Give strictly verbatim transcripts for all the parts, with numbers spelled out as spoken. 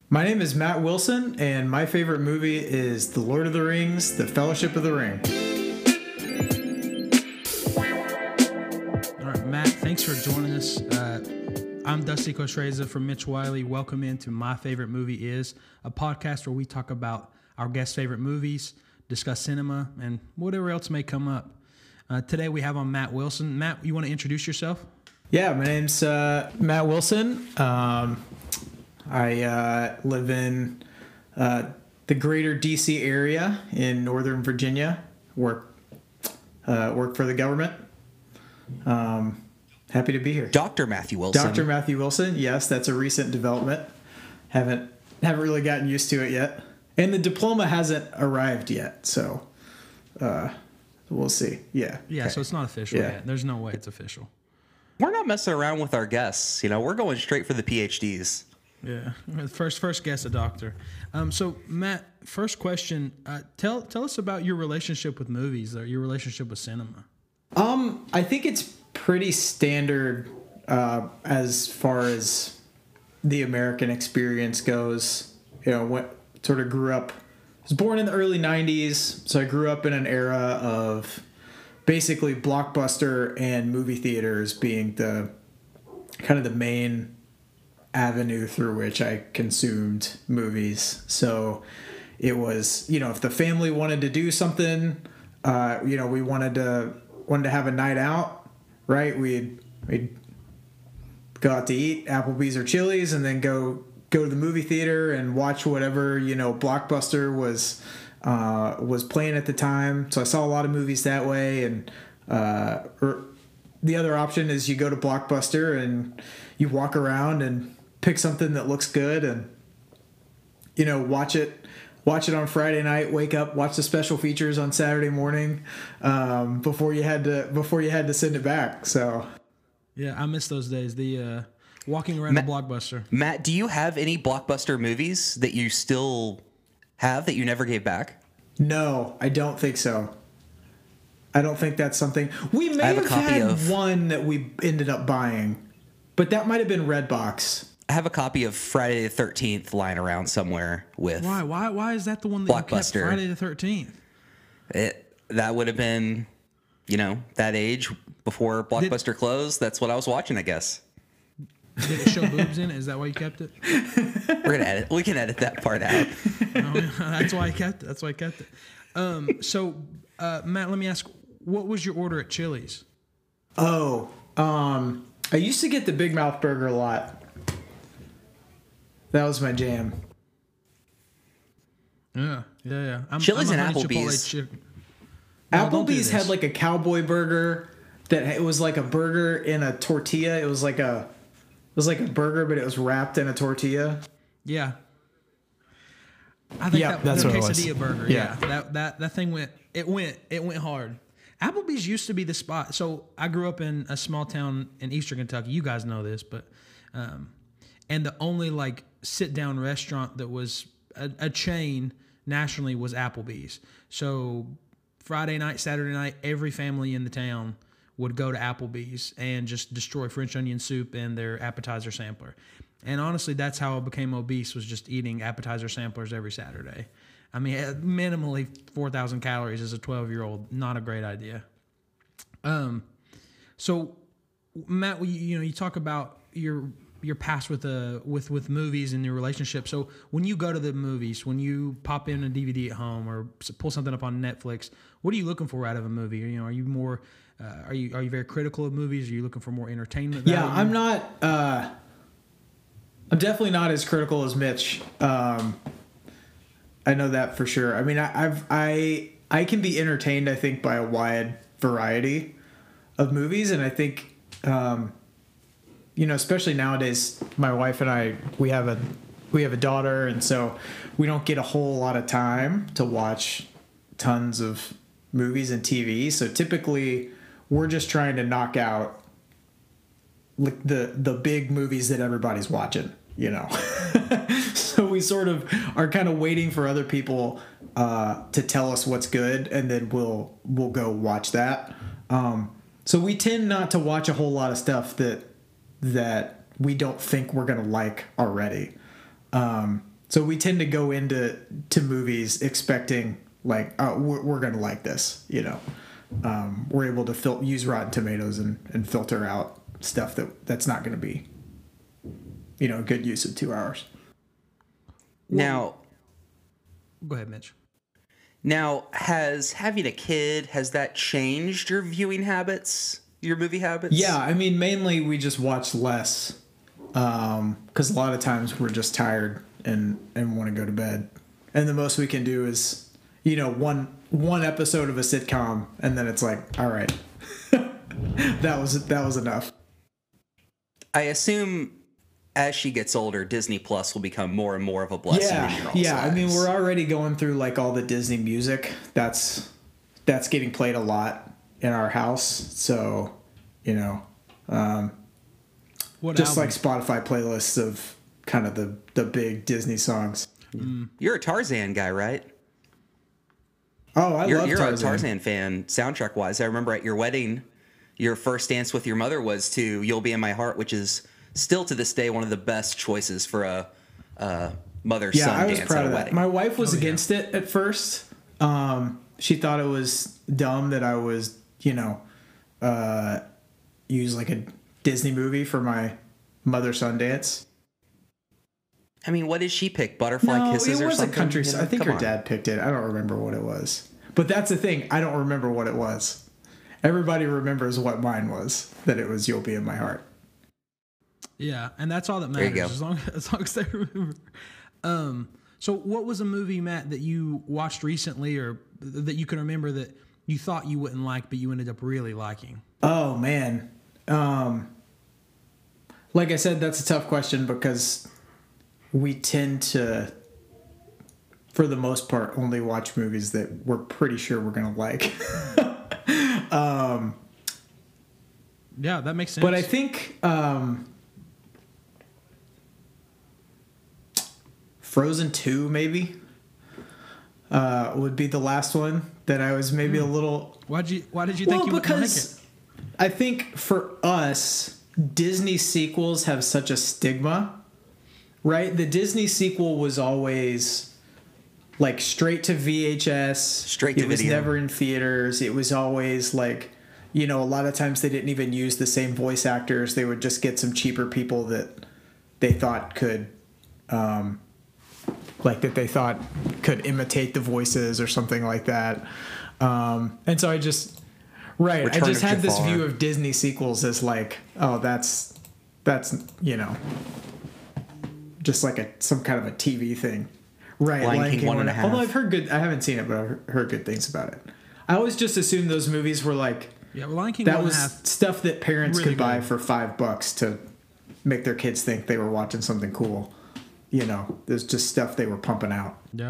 My name is Matt Wilson, and my favorite movie is The Lord of the Rings, The Fellowship of the Ring. All right, Matt, thanks for joining us. Uh, I'm Dusty Koshreza from Mitch Wiley. Welcome into My Favorite Movie Is, a podcast where we talk about our guests' favorite movies, discuss cinema, and whatever else may come up. Uh, today we have on Matt Wilson. Matt, you want to introduce yourself? Yeah, my name's uh, Matt Wilson. Um, I uh, live in uh, the greater D C area in Northern Virginia. Work uh, work for the government. Um, happy to be here. Doctor Matthew Wilson. Doctor Matthew Wilson. Yes, that's a recent development. Haven't haven't really gotten used to it yet, and the diploma hasn't arrived yet. So uh, we'll see. Yeah. Yeah. Okay. So it's not official Yeah. yet. There's no way it's official. We're not messing around with our guests. You know, we're going straight for the P H Ds. Yeah, first first guest a doctor. Um, so Matt, first question: uh, tell tell us about your relationship with movies, or your relationship with cinema. Um, I think it's pretty standard uh, as far as the American experience goes. You know, what sort of grew up. I was born in the early nineties, so I grew up in an era of basically Blockbuster and movie theaters being the kind of the main avenue through which I consumed movies. So it was, you know, if the family wanted to do something, uh, you know, we wanted to wanted to have a night out, right? We'd we'd go out to eat Applebee's or Chili's, and then go go to the movie theater and watch whatever, you know, Blockbuster was uh, was playing at the time. So I saw a lot of movies that way, and uh, or the other option is you go to Blockbuster and you walk around and pick something that looks good, and you know, watch it watch it on Friday night, wake up, watch the special features on Saturday morning, um, before you had to before you had to send it back. So Yeah, I miss those days. The uh, walking around Matt, the Blockbuster. Matt, do you have any Blockbuster movies that you still have that you never gave back? no, I don't think so. I don't think that's something we may I have have, a copy had of- one that we ended up buying, but that might have been Redbox. I have a copy of Friday the thirteenth lying around somewhere with Why why why is that the one that you kept? Blockbuster. Friday the thirteenth. it. That would have been, you know, that age before Blockbuster closed. That's what I was watching, I guess. Did it show boobs in it? Is that why you kept it? We're gonna edit. We can edit that part out. No, that's why I kept it. That's why I kept it. Um, so uh, Matt, let me ask, what was your order at Chili's? Oh, um, I used to get the Big Mouth Burger a lot. That was my jam. Yeah, yeah, yeah. I'm, Chili's I'm a and honey Applebee's. Chipotle chick- No, don't do Applebee's had this. like a cowboy burger that it was like a burger in a tortilla. It was like a it was like a burger, but it was wrapped in a tortilla. Yeah. I think Yeah, that that's the what it was. quesadilla burger. Yeah. Yeah. That that that thing went it went it went hard. Applebee's used to be the spot. So I grew up in a small town in Eastern Kentucky. You guys know this, but um, and the only like sit down restaurant that was a, a chain nationally was Applebee's. So Friday night, Saturday night, every family in the town would go to Applebee's and just destroy French onion soup and their appetizer sampler. And honestly, that's how I became obese, was just eating appetizer samplers every Saturday. I mean, minimally four thousand calories as a twelve-year-old, not a great idea. Um, so Matt, you, you know, you talk about your your past with uh with with movies and your relationship. So when you go to the movies, when you pop in a D V D at home or pull something up on Netflix, what are you looking for out of a movie? You know, are you more uh, are you are you very critical of movies? Are you looking for more entertainment Yeah, value? I'm not. Uh, I'm definitely not as critical as Mitch. Um, I know that for sure. I mean, I, I've I I can be entertained, I think, by a wide variety of movies, and I think, um, you know, especially nowadays, my wife and I, we have a we have a daughter, and so we don't get a whole lot of time to watch tons of movies and T V. So typically, we're just trying to knock out like the the big movies that everybody's watching, you know. So we sort of are kind of waiting for other people uh, to tell us what's good, and then we'll we'll go watch that. Um, so we tend not to watch a whole lot of stuff that that we don't think we're gonna like already. Um, so we tend to go into to movies expecting like, oh, we're, we're gonna like this, you know. Um, we're able to fil- use Rotten Tomatoes and, and filter out stuff that that's not going to be, you know, a good use of two hours. Now, Go ahead, Mitch. now has having a kid, has that changed your viewing habits, your movie habits? Yeah, I mean, mainly we just watch less because a lot of times we're just tired and, and want to go to bed. And the most we can do is, you know, one one episode of a sitcom, and then it's like, all right, that was that was enough. I assume as she gets older, Disney Plus will become more and more of a blessing in your Yeah, all's yeah. I mean, lives. we're already going through like all the Disney music. That's that's getting played a lot in our house. So, you know, um, What just album? like Spotify playlists of kind of the the big Disney songs. You're a Tarzan guy, right? Oh, I You're, love you're Tarzan. a Tarzan fan, soundtrack wise. I remember at your wedding, your first dance with your mother was to "You'll Be in My Heart," which is still to this day one of the best choices for a, a mother Yeah, son I was dance proud at a of that. wedding. My wife was Oh, yeah. against it at first. Um, she thought it was dumb that I was, you know, uh, use like a Disney movie for my mother son dance. I mean, what did she pick? Butterfly No, Kisses it or was something? a country. You know, I think come her on. dad picked it. I don't remember what it was. But that's the thing. I don't remember what it was. Everybody remembers what mine was. That it was "You'll Be in My Heart." Yeah, and that's all that There you matters go. as long as long as they remember. Um, so what was a movie, Matt, that you watched recently or that you can remember that you thought you wouldn't like, but you ended up really liking? Oh man. Um, like I said, that's a tough question because we tend to, for the most part, only watch movies that we're pretty sure we're gonna like. Yeah, that makes sense. But I think um, Frozen two maybe uh, would be the last one that I was maybe a little. why'd you why did you think Well, you wouldn't like because it? I think for us, Disney sequels have such a stigma, right? The Disney sequel was always like straight to V H S. Straight to It was video. never in theaters. It was always like, you know, a lot of times they didn't even use the same voice actors. They would just get some cheaper people that they thought could, um, like that they thought could imitate the voices or something like that. Um, and so I just, right, Return I just of had this Jafar. view of Disney sequels as like, oh, that's, that's, you know, just like a, some kind of a T V thing. Right. Lion King one and a half. Although I've heard good, I haven't seen it, but I've heard good things about it. I always just assumed those movies were like, Yeah, well, Lion King that one and was a half. stuff that parents really could buy good. for five bucks to make their kids think they were watching something cool. You know, there's just stuff they were pumping out. Yeah.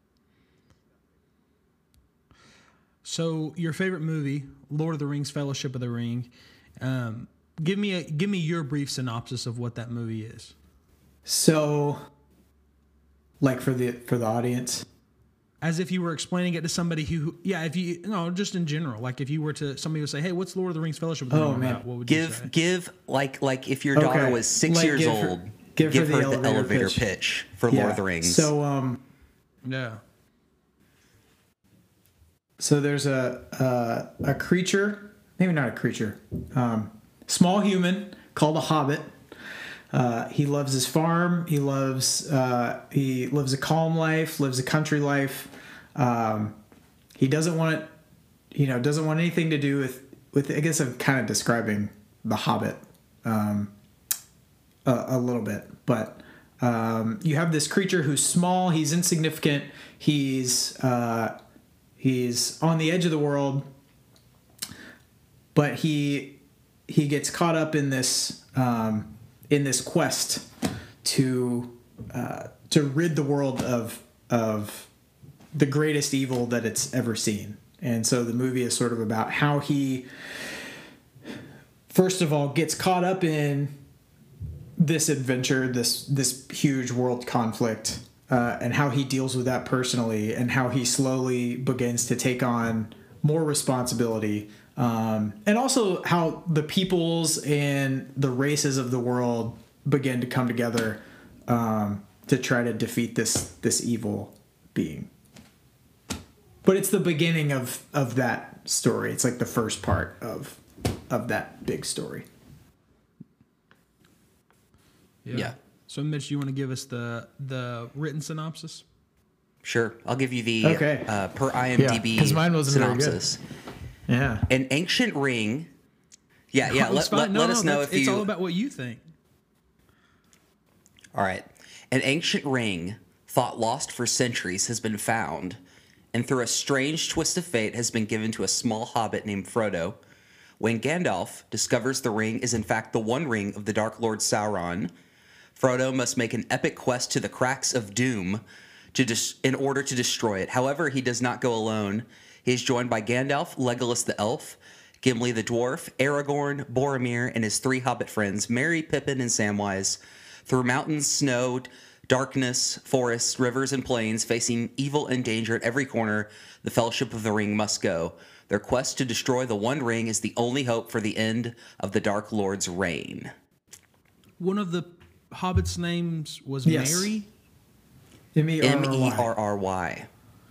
So your favorite movie, Lord of the Rings: Fellowship of the Ring. Um, give me a give me your brief synopsis of what that movie is. So, like for the for the audience, As if you were explaining it to somebody who, yeah, if you, no, just in general. Like if you were to, somebody would say, hey, what's Lord of the Rings Fellowship of the Oh, Ring man. about? What would you Give say? give like like if your daughter Okay. was six Like, years give her- old, give give, her her, the the elevator elevator pitch. pitch, for yeah. Lord of the Rings. So, um, Yeah. so there's a a, a creature, maybe not a creature, um, small human called a hobbit. Uh, he loves his farm. He loves uh, he lives a calm life, lives a country life. Um, he doesn't want it, you know, doesn't want anything to do with with. I guess I'm kind of describing the Hobbit um, a, a little bit, but um, you have this creature who's small. He's insignificant. He's uh, he's on the edge of the world, but he he gets caught up in this. Um, in this quest to uh, to rid the world of of the greatest evil that it's ever seen. And so the movie is sort of about how he first of all gets caught up in this adventure, this this huge world conflict, uh, and how he deals with that personally, and how he slowly begins to take on more responsibility. Um, and also how the peoples and the races of the world begin to come together um, to try to defeat this this evil being. But it's the beginning of of that story. It's like the first part of of that big story. Yeah. Yeah. So, Mitch, you want to give us the the written synopsis? Sure. I'll give you the Okay. uh, per IMDb Yeah, 'cause mine wasn't very good. synopsis. Yeah. An ancient ring. Yeah, yeah. It's Let, fine. let, No, let no, us know that's- if It's you. all about what you think. All right. An ancient ring, thought lost for centuries, has been found, and through a strange twist of fate has been given to a small hobbit named Frodo. When Gandalf discovers the ring is in fact the One Ring of the Dark Lord Sauron, Frodo must make an epic quest to the cracks of doom to dis- in order to destroy it. However, he does not go alone. He is joined by Gandalf, Legolas the elf, Gimli the dwarf, Aragorn, Boromir, and his three hobbit friends, Merry, Pippin, and Samwise, through mountains, snow, darkness, forests, rivers, and plains, facing evil and danger at every corner, the Fellowship of the Ring must go. Their quest to destroy the One Ring is the only hope for the end of the Dark Lord's reign. One of the hobbits' names was Yes. Mary. M E R R Y.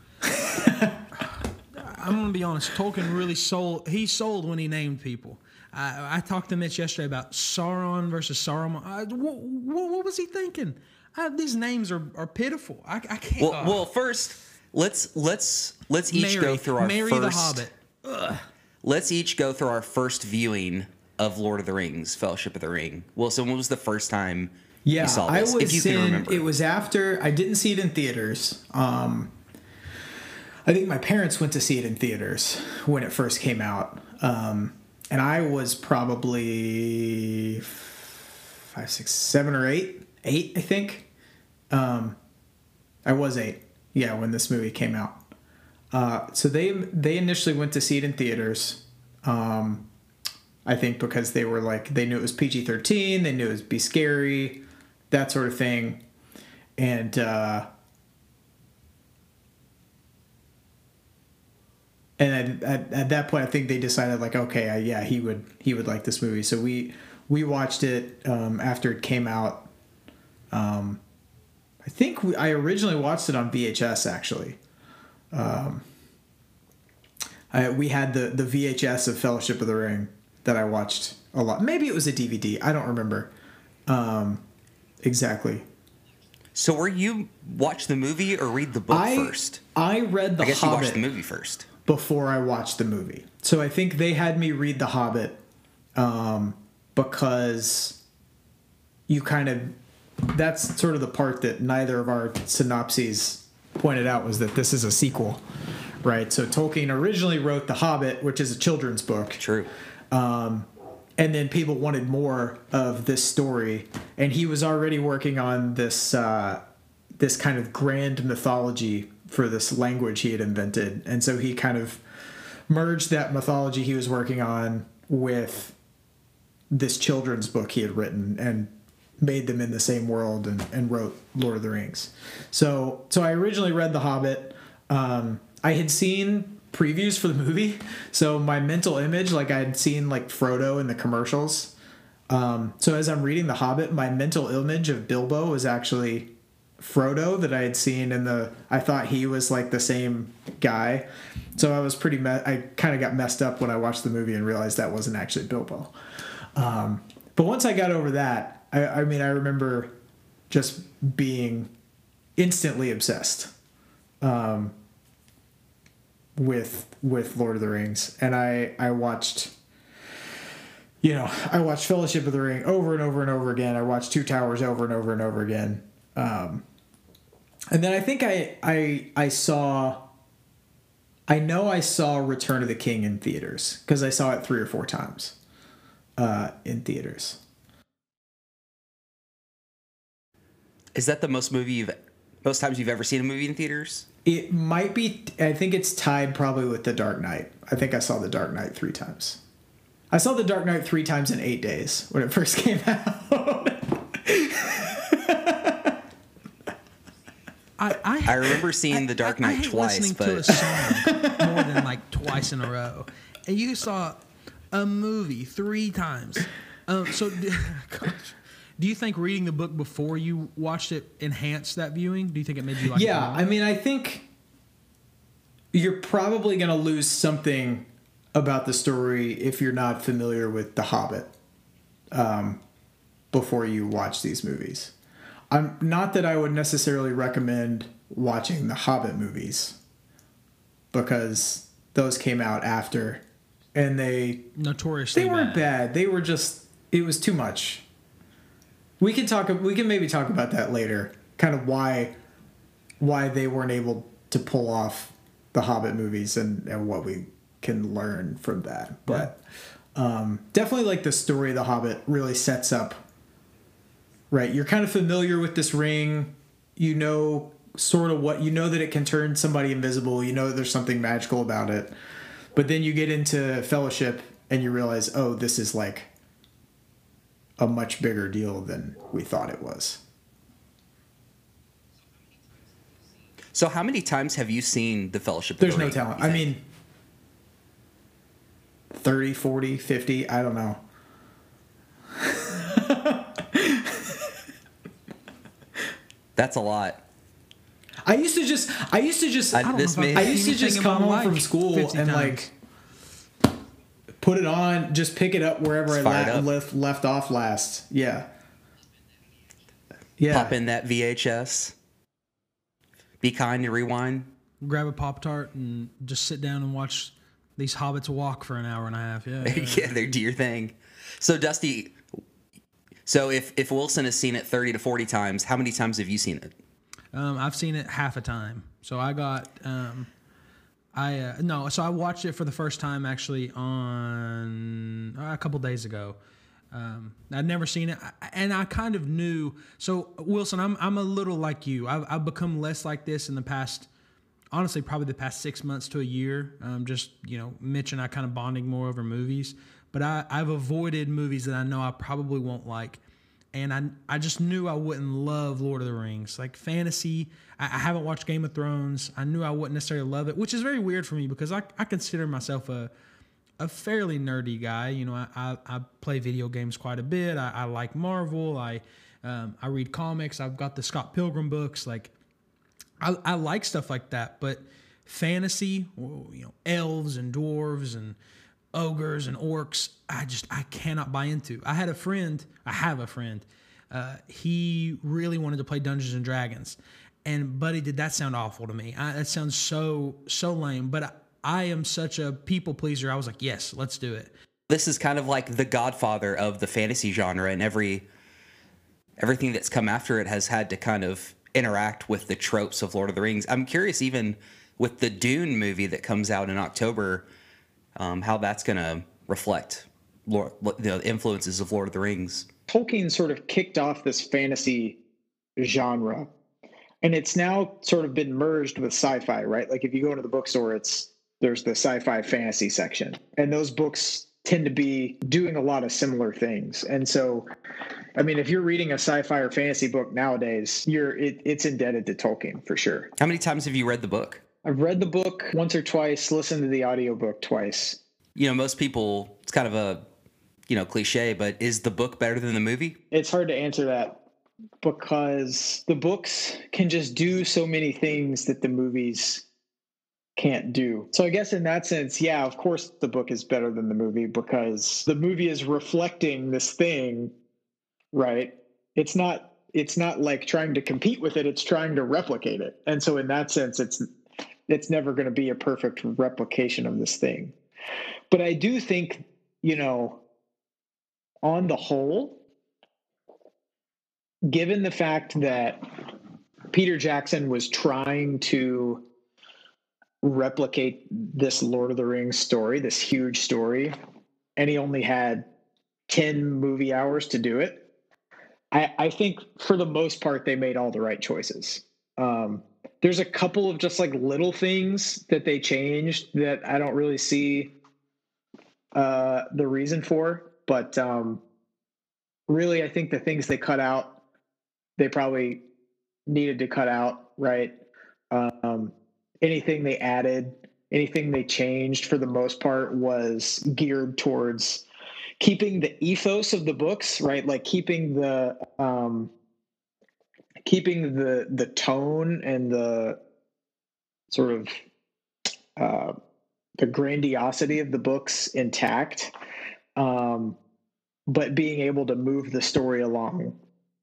I'm gonna be honest. Tolkien really sold. He sold when he named people. I, I talked to Mitch yesterday about Sauron versus Saruman. I, what, what, what was he thinking? I, these names are, are pitiful. I, I can't. Well, uh, well, first let's let's let's each Mary, go through our Mary first. the Hobbit. Let's each go through our first viewing of Lord of the Rings, Fellowship of the Ring. Wilson, when was the first time Yeah, you saw I this? was if you in. can remember. It was after I didn't see it in theaters. Um, I think my parents went to see it in theaters when it first came out, um, and I was probably five, six, seven, or eight. Eight, I think. Um, I was eight. Yeah, when this movie came out. Uh, so they they initially went to see it in theaters. Um, I think because they were like, they knew it was P G thirteen, they knew it would be scary, that sort of thing. And, uh, and at, at, at that point, I think they decided like, okay, uh, yeah, he would, he would like this movie. So we, we watched it, um, after it came out. Um, I think we, I originally watched it on V H S actually. Um, I, we had the, the V H S of Fellowship of the Ring that I watched a lot. Maybe it was a D V D. I don't remember um, exactly. So were you watch the movie or read the book I, first? I read The I guess Hobbit you watched the movie first. before I watched the movie. So I think they had me read The Hobbit um, because you kind of... That's sort of the part that neither of our synopses pointed out, was that this is a sequel, right? So Tolkien originally wrote The Hobbit, which is a children's book. True. Um, and then people wanted more of this story, and he was already working on this uh, this kind of grand mythology for this language he had invented, and so he kind of merged that mythology he was working on with this children's book he had written and made them in the same world, and, and wrote Lord of the Rings. So so I originally read The Hobbit. Um, I had seen previews for the movie, so my mental image, like I had seen like Frodo in the commercials. Um, so as I'm reading The Hobbit, my mental image of Bilbo was actually Frodo that I had seen in the. I thought he was like the same guy, so I was pretty. Me- I kind of got messed up when I watched the movie and realized that wasn't actually Bilbo. Um, but once I got over that, I, I mean, I remember just being instantly obsessed. Um, with with Lord of the Rings, and I I watched you know I watched Fellowship of the Ring over and over and over again. I watched Two Towers over and over and over again, um, and then I think I I I saw I know I saw Return of the King in theaters because I saw it three or four times uh, in theaters. Is that the most movie you've most times you've ever seen a movie in theaters? It might be. I think it's tied probably with The Dark Knight. I think I saw The Dark Knight three times. I saw The Dark Knight three times in eight days when it first came out. I, I, I remember seeing I- The Dark I- I Knight hate twice, listening but to a song more than like twice in a row, and you saw a movie three times. Um, so, gosh, Do you think reading the book before you watched it enhanced that viewing? Do you think it made you like Yeah, it more? I mean, I think you're probably going to lose something about the story if you're not familiar with The Hobbit um, before you watch these movies. I'm not that I would necessarily recommend watching the Hobbit movies because those came out after, and they Notoriously they weren't bad. bad. They were just it was too much. We can talk. We can maybe talk about that later. Kind of why why they weren't able to pull off the Hobbit movies and, and what we can learn from that. But um, definitely like the story of the Hobbit really sets up. Right, you're kind of familiar with this ring. You know sort of what you know that it can turn somebody invisible. You know that there's something magical about it. But then you get into Fellowship and you realize, oh, this is like a much bigger deal than we thought it was. So how many times have you seen The Fellowship of the There's no Ring, talent. you I think? mean, thirty, forty, fifty, I don't know. That's a lot. I used to just, I used to just, I- I, don't this know if may- I've I seen used to anything just in come my home life from school fifty and times. like put it on, just pick it up wherever Just I fire it la- up. left, left off last. Yeah. Yeah. Pop in that V H S. Be kind and rewind. Grab a Pop Tart and just sit down and watch these hobbits walk for an hour and a half. Yeah. yeah. Yeah, they do your thing. So Dusty, so if if Wilson has seen it thirty to forty times, how many times have you seen it? Um, I've seen it half a time. So I got, um, I uh, no, so I watched it for the first time actually on uh, a couple days ago. Um, I'd never seen it, I- and I kind of knew. So Wilson, I'm I'm a little like you. I've I've become less like this in the past. Honestly, probably the past six months to a year. Um, just you know, Mitch and I kind of bonding more over movies. But I I've avoided movies that I know I probably won't like. And I, I just knew I wouldn't love Lord of the Rings. Like fantasy, I, I haven't watched Game of Thrones. I knew I wouldn't necessarily love it, which is very weird for me because I, I consider myself a a fairly nerdy guy. You know, I, I, I play video games quite a bit. I, I like Marvel. I um, I read comics. I've got the Scott Pilgrim books. Like, I, I like stuff like that. But fantasy, you know, elves and dwarves and ogres and orcs, I just I cannot buy into. I had a friend, I have a friend, uh, he really wanted to play Dungeons and Dragons, and buddy, did that sound awful to me? I, that sounds so so lame. But I, I am such a people pleaser. I was like, yes, let's do it. This is kind of like the godfather of the fantasy genre, and every everything that's come after it has had to kind of interact with the tropes of Lord of the Rings. I'm curious, even with the Dune movie that comes out in October, um, how that's going to reflect Lord, the influences of Lord of the Rings. Tolkien sort of kicked off this fantasy genre, and it's now sort of been merged with sci-fi, right? Like if you go into the bookstore, it's there's the sci-fi fantasy section, and those books tend to be doing a lot of similar things. And so, I mean, if you're reading a sci-fi or fantasy book nowadays, you're it, it's indebted to Tolkien for sure. How many times have you read the book? I've read the book once or twice, listened to the audiobook twice. You know, most people, it's kind of a, you know, cliche, but is the book better than the movie? It's hard to answer that because the books can just do so many things that the movies can't do. So I guess in that sense, yeah, of course the book is better than the movie because the movie is reflecting this thing, right? It's not it's not like trying to compete with it, it's trying to replicate it. And so in that sense, it's it's never going to be a perfect replication of this thing. But I do think, you know, on the whole, given the fact that Peter Jackson was trying to replicate this Lord of the Rings story, this huge story, and he only had ten movie hours to do it, I, I think for the most part, they made all the right choices. Um, there's a couple of just like little things that they changed that I don't really see uh, the reason for, but um, really, I think the things they cut out, they probably needed to cut out, right? Um, anything they added, anything they changed for the most part was geared towards keeping the ethos of the books, right? Like keeping the um, keeping the the tone and the sort of uh, the grandiosity of the books intact, um, but being able to move the story along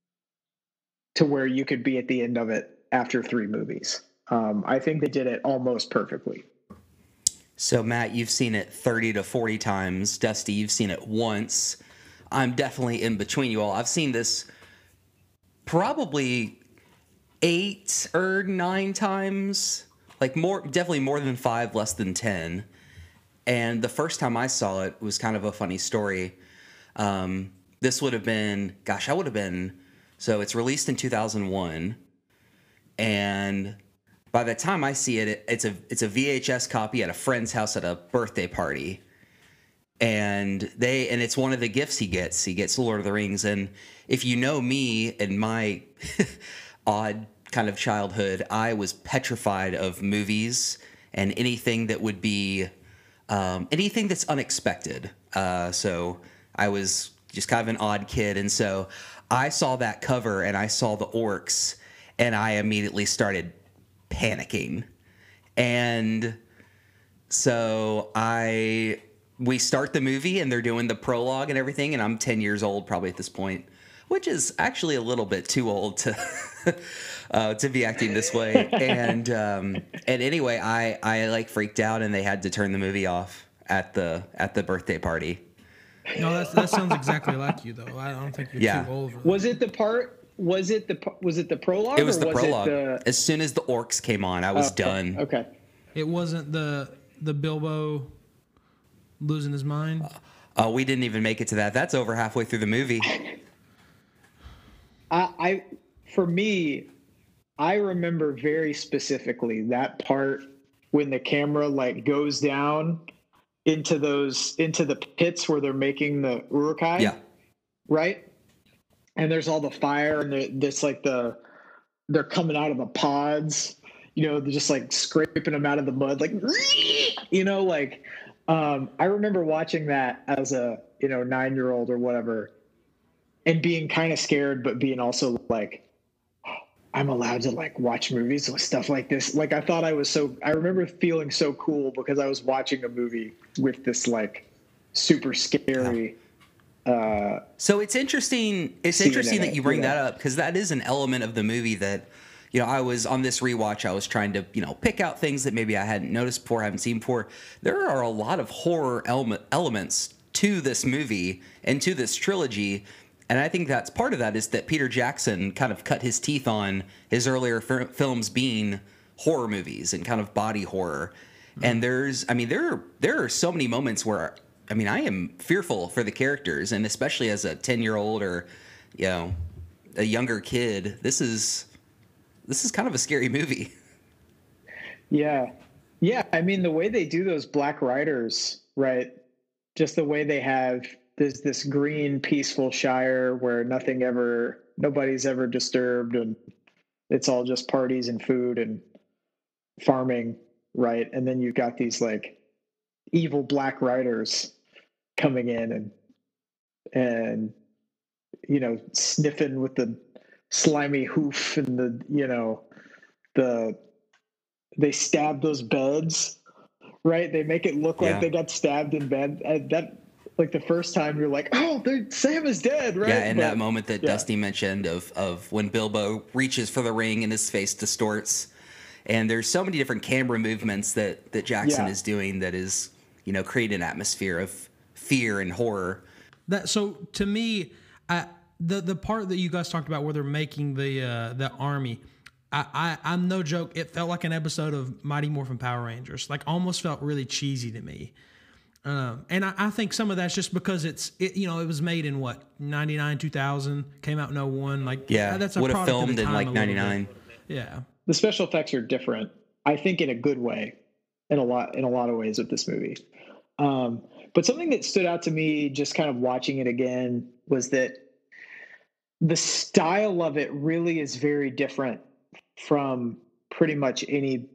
to where you could be at the end of it after three movies. Um, I think they did it almost perfectly. So, Matt, you've seen it thirty to forty times. Dusty, you've seen it once. I'm definitely in between you all. I've seen this probably eight or nine times. Like more, definitely more than five, less than ten. And the first time I saw it was kind of a funny story. Um, this would have been, gosh, I would have been, so it's released in two thousand one. And by the time I see it, it, it's a it's a V H S copy at a friend's house at a birthday party, and they and it's one of the gifts he gets. He gets Lord of the Rings, and if you know me and my odd kind of childhood, I was petrified of movies and anything that would be um, anything that's unexpected. Uh, so I was just kind of an odd kid, and so I saw that cover and I saw the orcs, and I immediately started panicking. And so I we start the movie and they're doing the prologue and everything, and I'm ten years old probably at this point, which is actually a little bit too old to uh, to be acting this way. And um, and anyway, I I like freaked out, and they had to turn the movie off at the at the birthday party. No, that's, that sounds exactly like you, though. I don't think you're Yeah. too old for that. Was it the part? Was it the was it the prologue? It was or the was prologue. It the, As soon as the orcs came on, I was oh, done. Okay. It wasn't the the Bilbo losing his mind. Oh, we didn't even make it to that. That's over halfway through the movie. I, I for me, I remember very specifically that part when the camera like goes down into those into the pits where they're making the Uruk-hai. Yeah. Right. And there's all the fire, and there's like the they're coming out of the pods. You know, they're just like scraping them out of the mud, like you know, like um, I remember watching that as a you know nine year old or whatever, and being kind of scared, but being also like, oh, I'm allowed to like watch movies with stuff like this. Like I thought I was so. I remember feeling so cool because I was watching a movie with this like super scary. Yeah. Uh, so it's interesting. It's Scene interesting in that it, you bring you know? that up, because that is an element of the movie that, you know, I was on this rewatch. I was trying to, you know, pick out things that maybe I hadn't noticed before, haven't seen before. There are a lot of horror element, elements to this movie and to this trilogy, and I think that's part of that is that Peter Jackson kind of cut his teeth on his earlier f- films being horror movies and kind of body horror. Mm-hmm. And there's, I mean, there are, there are so many moments where. I mean, I am fearful for the characters, and especially as a ten-year-old or, you know, a younger kid, this is this is kind of a scary movie. Yeah. Yeah, I mean, the way they do those Black Riders, right? Just the way they have this this green, peaceful Shire where nothing ever, nobody's ever disturbed, and it's all just parties and food and farming, right? And then you've got these like evil Black Riders coming in and and you know sniffing with the slimy hoof and the you know the they stab those beds, right? They make it look Yeah. like they got stabbed in bed. And that like the first time you're like, oh, they're- Sam is dead, right? Yeah, and But- that moment that yeah. Dusty mentioned of of when Bilbo reaches for the ring and his face distorts, and there's so many different camera movements that that Jackson Yeah. is doing that is, you know, create an atmosphere of fear and horror. That so to me, I, the the part that you guys talked about where they're making the uh, the army, I, I I'm no joke. It felt like an episode of Mighty Morphin Power Rangers. Like almost felt really cheesy to me. Um, and I, I think some of that's just because it's it, you know it was made in what ninety-nine, two thousand, came out in oh one. Like Yeah, that's a would have product of the filmed in time like a little bit. ninety-nine. Yeah. The special effects are different, I think, in a good way, in a lot in a lot of ways with this movie. Um, but something that stood out to me, just kind of watching it again, was that the style of it really is very different from pretty much any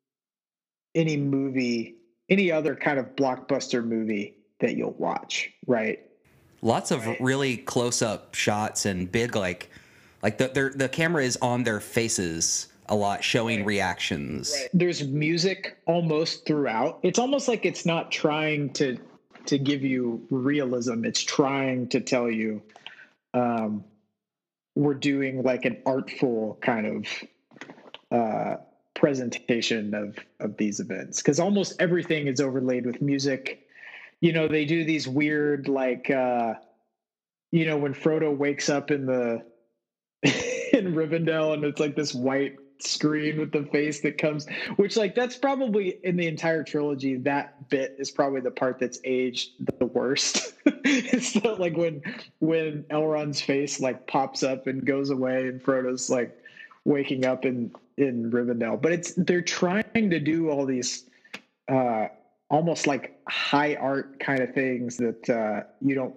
any movie, any other kind of blockbuster movie that you'll watch, right? Lots of really close-up shots and big, like, like the their, the camera is on their faces a lot, showing reactions. There's music almost throughout. It's almost like it's not trying to to give you realism. It's trying to tell you um, we're doing like an artful kind of uh, presentation of of these events, because almost everything is overlaid with music. You know, they do these weird, like, uh, you know, when Frodo wakes up in the in Rivendell, and it's like this white screen with the face that comes, which, like, that's probably in the entire trilogy, that bit is probably the part that's aged the worst. It's not like when when Elrond's face like pops up and goes away, and Frodo's like waking up in in Rivendell. But it's they're trying to do all these uh almost like high art kind of things that uh, you don't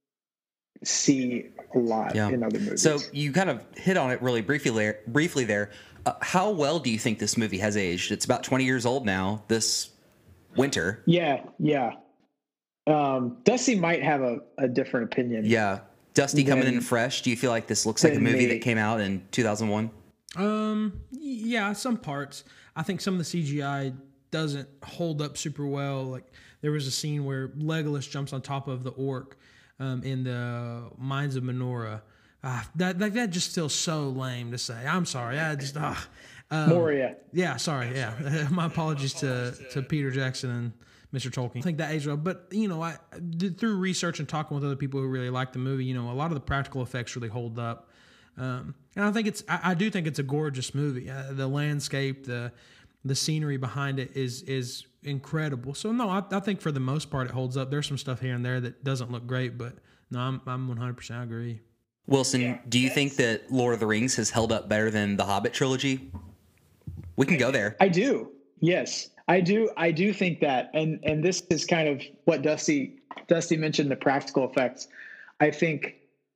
see a lot Yeah. in other movies. So you kind of hit on it really briefly there. Briefly there, uh, how well do you think this movie has aged? It's about twenty years old now. This winter. yeah, yeah. Um, Dusty might have a, a different opinion. Yeah, Dusty coming Then- in fresh. Do you feel like this looks like a then movie me. that came out in two thousand one? Um, yeah, some parts. I think some of the C G I doesn't hold up super well. Like there was a scene where Legolas jumps on top of the orc um, in the Mines of Menorah. Uh, that, that that just feels so lame to say. I'm sorry. I just uh, um, Moria. yeah, sorry. Yeah, my apologies to to Peter Jackson and Mister Tolkien. I think that aged well, but you know, I did, through research and talking with other people who really like the movie, you know, a lot of the practical effects really hold up. Um, and I think it's, I, I do think it's a gorgeous movie. Uh, the landscape, the the scenery behind it is is incredible. So no, I, I think for the most part it holds up. There's some stuff here and there that doesn't look great, but no, I'm I'm one hundred percent agree. Wilson, do you think that Lord of the Rings has held up better than the Hobbit trilogy? We can go there. I do. Yes, I do. I do think that, and and this is kind of what Dusty Dusty mentioned, the practical effects. I think.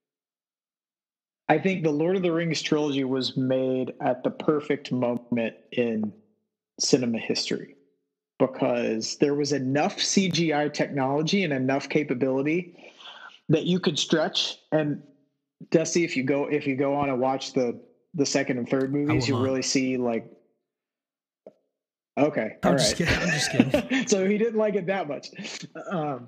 I think the Lord of the Rings trilogy was made at the perfect moment in cinema history, because there was enough C G I technology and enough capability that you could stretch. And Dusty, if you go if you go on and watch the the second and third movies, you not. really see like. Okay, I'm all just right. kidding. I'm just kidding. So he didn't like it that much. Um,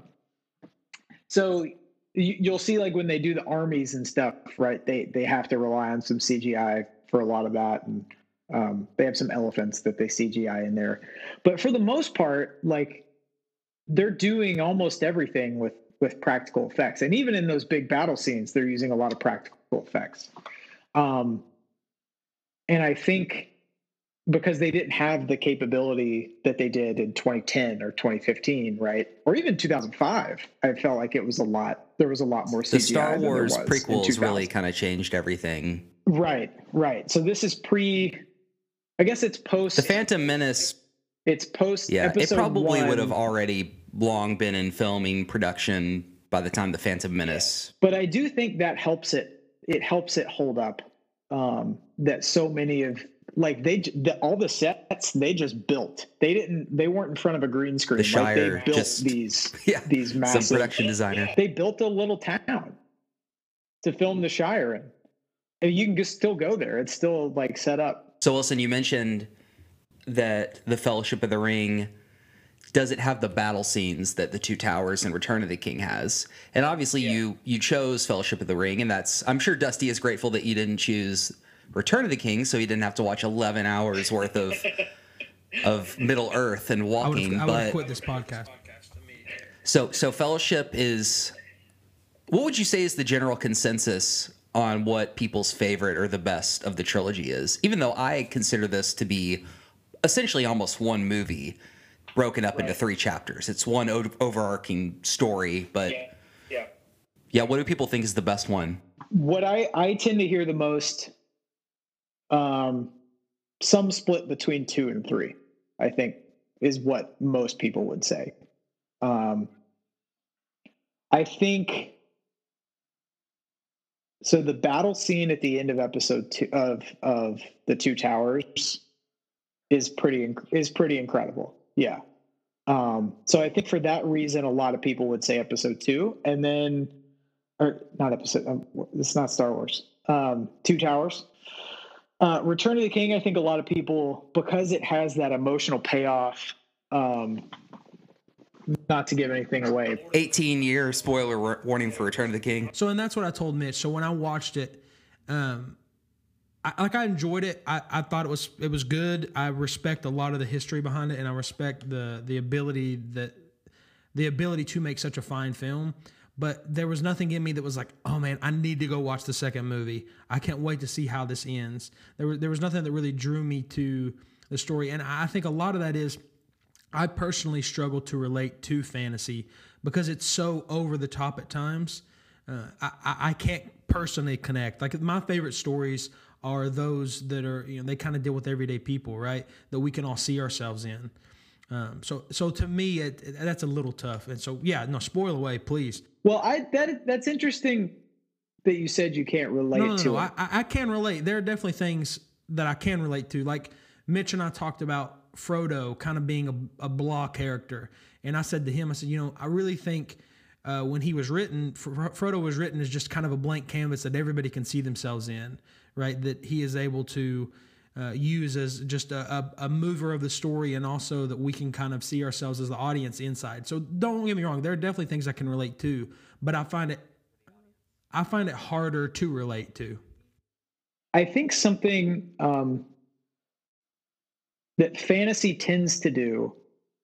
so you, you'll see, like when they do the armies and stuff, right? They they have to rely on some C G I for a lot of that, and um, they have some elephants that they C G I in there. But for the most part, like they're doing almost everything with with practical effects, and even in those big battle scenes, they're using a lot of practical effects. Um, and I think. Because they didn't have the capability that they did in twenty ten or twenty fifteen, right? Or even two thousand five. I felt like it was a lot. There was a lot more C G I. The Star than there Wars was in prequels two thousand. really kind of changed everything. Right, right. So this is pre. I guess it's post. The Phantom Menace, It's post. yeah, it episode probably one, would have already long been in filming production by the time the Phantom Menace. But I do think that helps it. It helps it hold up. Um, that so many of. Like they, the, all the sets they just built. They didn't. They weren't in front of a green screen. The Shire like they built just- these. Yeah, these massive some production designer. They built a little town to film the Shire in, and you can just still go there. It's still like set up. So Wilson, you mentioned that the Fellowship of the Ring doesn't have the battle scenes that the Two Towers and Return of the King has, and obviously you you chose Fellowship of the Ring, and that's I'm sure Dusty is grateful that you didn't choose Return of the King, so he didn't have to watch eleven hours worth of of Middle Earth and I would walking. have I would But have quit this podcast. so so Fellowship is. What would you say is the general consensus on what people's favorite or the best of the trilogy is? Even though I consider this to be essentially almost one movie broken up into three chapters. It's one o- overarching story, but Yeah, yeah. yeah, what do people think is the best one? What I I tend to hear the most, um, some split between two and three. I think is what most people would say. Um, I think. So the battle scene at the end of episode two of of the Two Towers is pretty inc- is pretty incredible. Yeah. Um, so I think for that reason, a lot of people would say episode two, and then or not episode. Um, this is not Star Wars. Um, Two Towers. Uh, Return of the King. I think a lot of people, because it has that emotional payoff. Um, not to give anything away. eighteen year spoiler war- warning for Return of the King. So, and that's what I told Mitch. So when I watched it, um, I, like I enjoyed it. I, I thought it was it was good. I respect a lot of the history behind it, and I respect the the ability that the ability to make such a fine film. But there was nothing in me that was like, oh man, I need to go watch the second movie. I can't wait to see how this ends. There was there was nothing that really drew me to the story, and I think a lot of that is I personally struggle to relate to fantasy because it's so over the top at times. Uh, I, I I can't personally connect. Like my favorite stories are those that are, you know, they kind of deal with everyday people, right? That we can all see ourselves in. Um, so, so to me, it, it, that's a little tough. And so, yeah, no, spoil away, please. Well, I that that's interesting that you said you can't relate No, no, to no, it. I, I can relate. There are definitely things that I can relate to. Like Mitch and I talked about Frodo kind of being a, a blah character. And I said to him, I said, you know, I really think uh, when he was written, Fro- Frodo was written as just kind of a blank canvas that everybody can see themselves in, right? That he is able to uh, use as just a, a, a mover of the story, and also that we can kind of see ourselves as the audience inside. So don't get me wrong, there are definitely things I can relate to, but I find it, I find it harder to relate to. I think something um, that fantasy tends to do,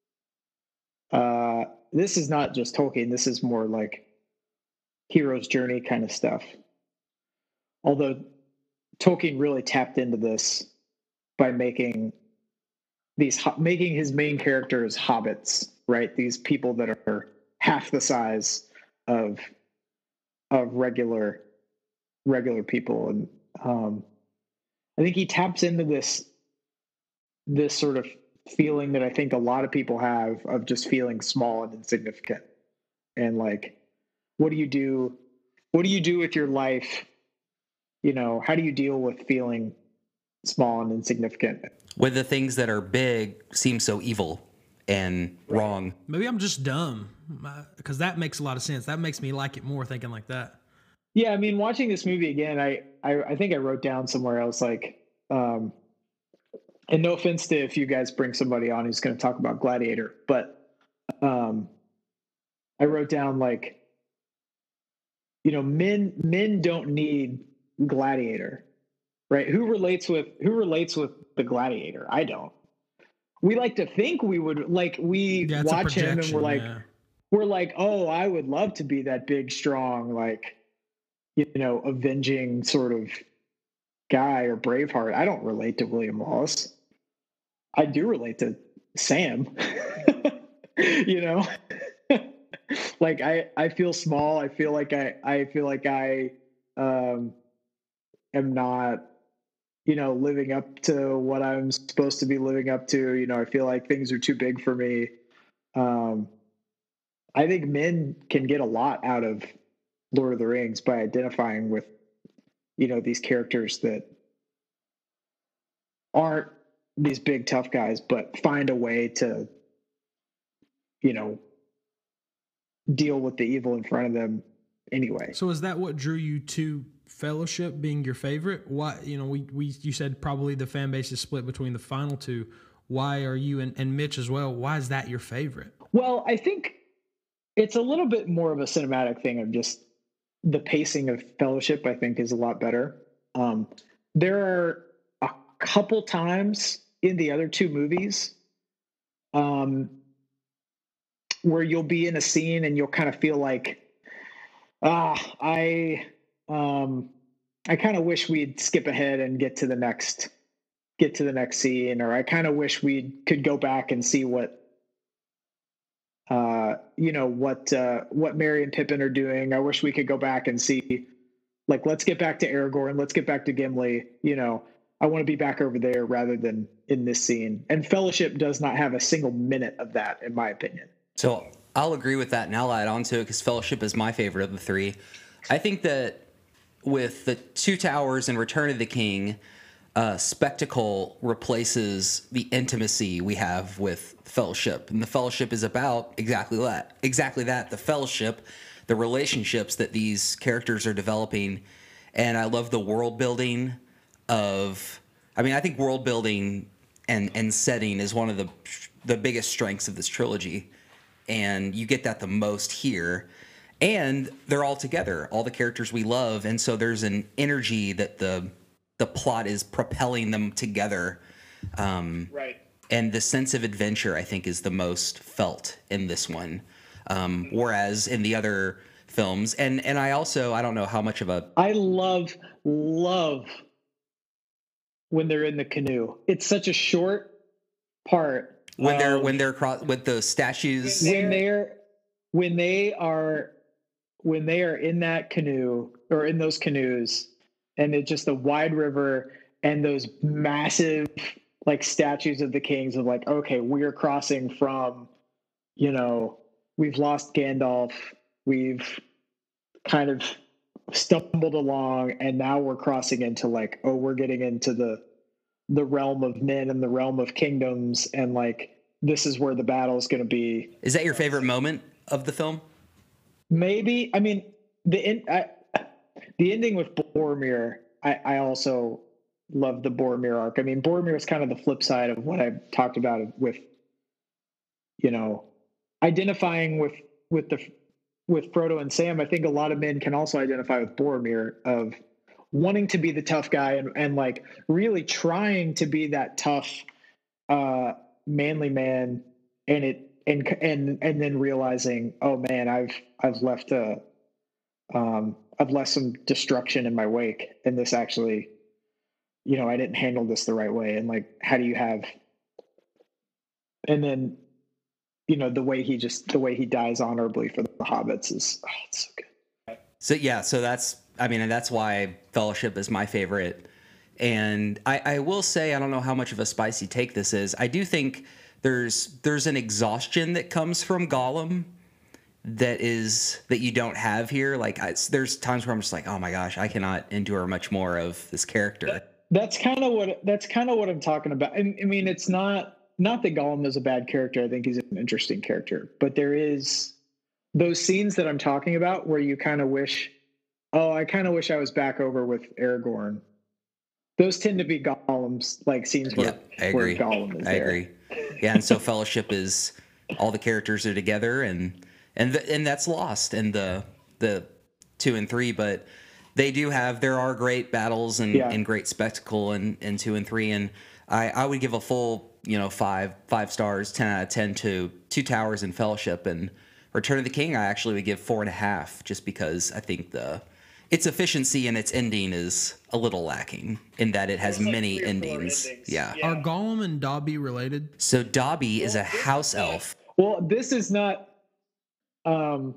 uh, this is not just Tolkien, this is more like hero's journey kind of stuff. Although Tolkien really tapped into this by making these, making his main characters hobbits, right? These people that are half the size of, of regular, regular people. And um, I think he taps into this, this sort of feeling that I think a lot of people have of just feeling small and insignificant. And like, what do you do? What do you do with your life? You know, how do you deal with feeling small and insignificant? When the things that are big seem so evil and wrong. Maybe I'm just dumb, because that makes a lot of sense. That makes me like it more thinking like that. Yeah, I mean, watching this movie again, I I, I think I wrote down somewhere, I was like, um, and no offense to if you guys bring somebody on who's going to talk about Gladiator, but um, I wrote down like, you know, men men don't need Gladiator, right? Who relates with who relates with the Gladiator? I don't. We like to think we would, like we Yeah, it's a watch him and we're projection, like, yeah. we're like, oh, I would love to be that big, strong, like, you know, avenging sort of guy or Braveheart. I don't relate to William Wallace. I do relate to Sam. You know, like I, I feel small. I feel like I, I feel like I um, am not, you know, living up to what I'm supposed to be living up to. You know, I feel like things are too big for me. Um, I think men can get a lot out of Lord of the Rings by identifying with, you know, these characters that aren't these big tough guys, but find a way to, you know, deal with the evil in front of them anyway. So is that what drew you to Fellowship being your favorite? Why, you know, we, we you said probably the fan base is split between the final two. Why are you, and, and Mitch as well, why is that your favorite? Well, I think it's a little bit more of a cinematic thing of just the pacing of Fellowship, I think, is a lot better. Um, there are a couple times in the other two movies um, where you'll be in a scene and you'll kind of feel like, ah, I, um, I kind of wish we'd skip ahead and get to the next, get to the next scene, or I kind of wish we could go back and see what, uh, you know, what, uh, what Merry and Pippin are doing. I wish we could go back and see, like, let's get back to Aragorn. Let's get back to Gimli. You know, I want to be back over there rather than in this scene. And Fellowship does not have a single minute of that, in my opinion. So I'll agree with that, and I'll add on to it because Fellowship is my favorite of the three. I think that with the Two Towers and Return of the King, uh, spectacle replaces the intimacy we have with Fellowship, and the Fellowship is about exactly that. Exactly that. The Fellowship, the relationships that these characters are developing. And I love the world building of, I mean, I think world building and, and setting is one of the, the biggest strengths of this trilogy. And you get that the most here. And they're all together, all the characters we love. And so there's an energy that the, the plot is propelling them together. Um, right. And the sense of adventure, I think, is the most felt in this one. Um, whereas in the other films, and, and I also, I don't know how much of a... I love, love when they're in the canoe. It's such a short part. When they're, of, when they're across, with the statues. When they're, when they are, when they are in that canoe, or in those canoes, and it's just a wide river, and those massive... like statues of the kings of like, okay, we're crossing from, you know, we've lost Gandalf, we've kind of stumbled along, and now we're crossing into like, oh, we're getting into the the realm of men and the realm of kingdoms, and like this is where the battle is going to be. Is that your favorite moment of the film? Maybe. I mean, the in, I, the ending with Boromir, I, I also love the Boromir arc. I mean, Boromir is kind of the flip side of what I've talked about with, you know, identifying with with the with Frodo and Sam. I think a lot of men can also identify with Boromir of wanting to be the tough guy and, and like really trying to be that tough, uh, manly man, and it and and and then realizing, oh man, I've I've left a um, I've left some destruction in my wake, and this actually. You know, I didn't handle this the right way. And like, how do you have, and then, you know, the way he just, the way he dies honorably for the hobbits is, oh, it's so good. So, yeah, so that's, I mean, and that's why Fellowship is my favorite. And I, I will say, I don't know how much of a spicy take this is. I do think there's, there's an exhaustion that comes from Gollum that is, that you don't have here. Like I, there's times where I'm just like, oh my gosh, I cannot endure much more of this character. That's kind of what that's kind of what I'm talking about. I, I mean, it's not not that Gollum is a bad character. I think he's an interesting character, but there is those scenes that I'm talking about where you kind of wish, oh, I kind of wish I was back over with Aragorn. Those tend to be Gollum's like scenes where, yeah, I where agree. Gollum is I there. agree. Yeah, and so Fellowship is all the characters are together, and and the, and that's lost in the the two and three, but. They do have, there are great battles and, yeah. and great spectacle in, in two and three. And I, I would give a full, you know, five, five stars, ten out of ten to Two Towers and Fellowship. And Return of the King, I actually would give four and a half just because I think the, its efficiency and its ending is a little lacking in that it has like many endings. endings. Yeah. Are Gollum and Dobby related? So Dobby is a house elf. Well, this is not, um,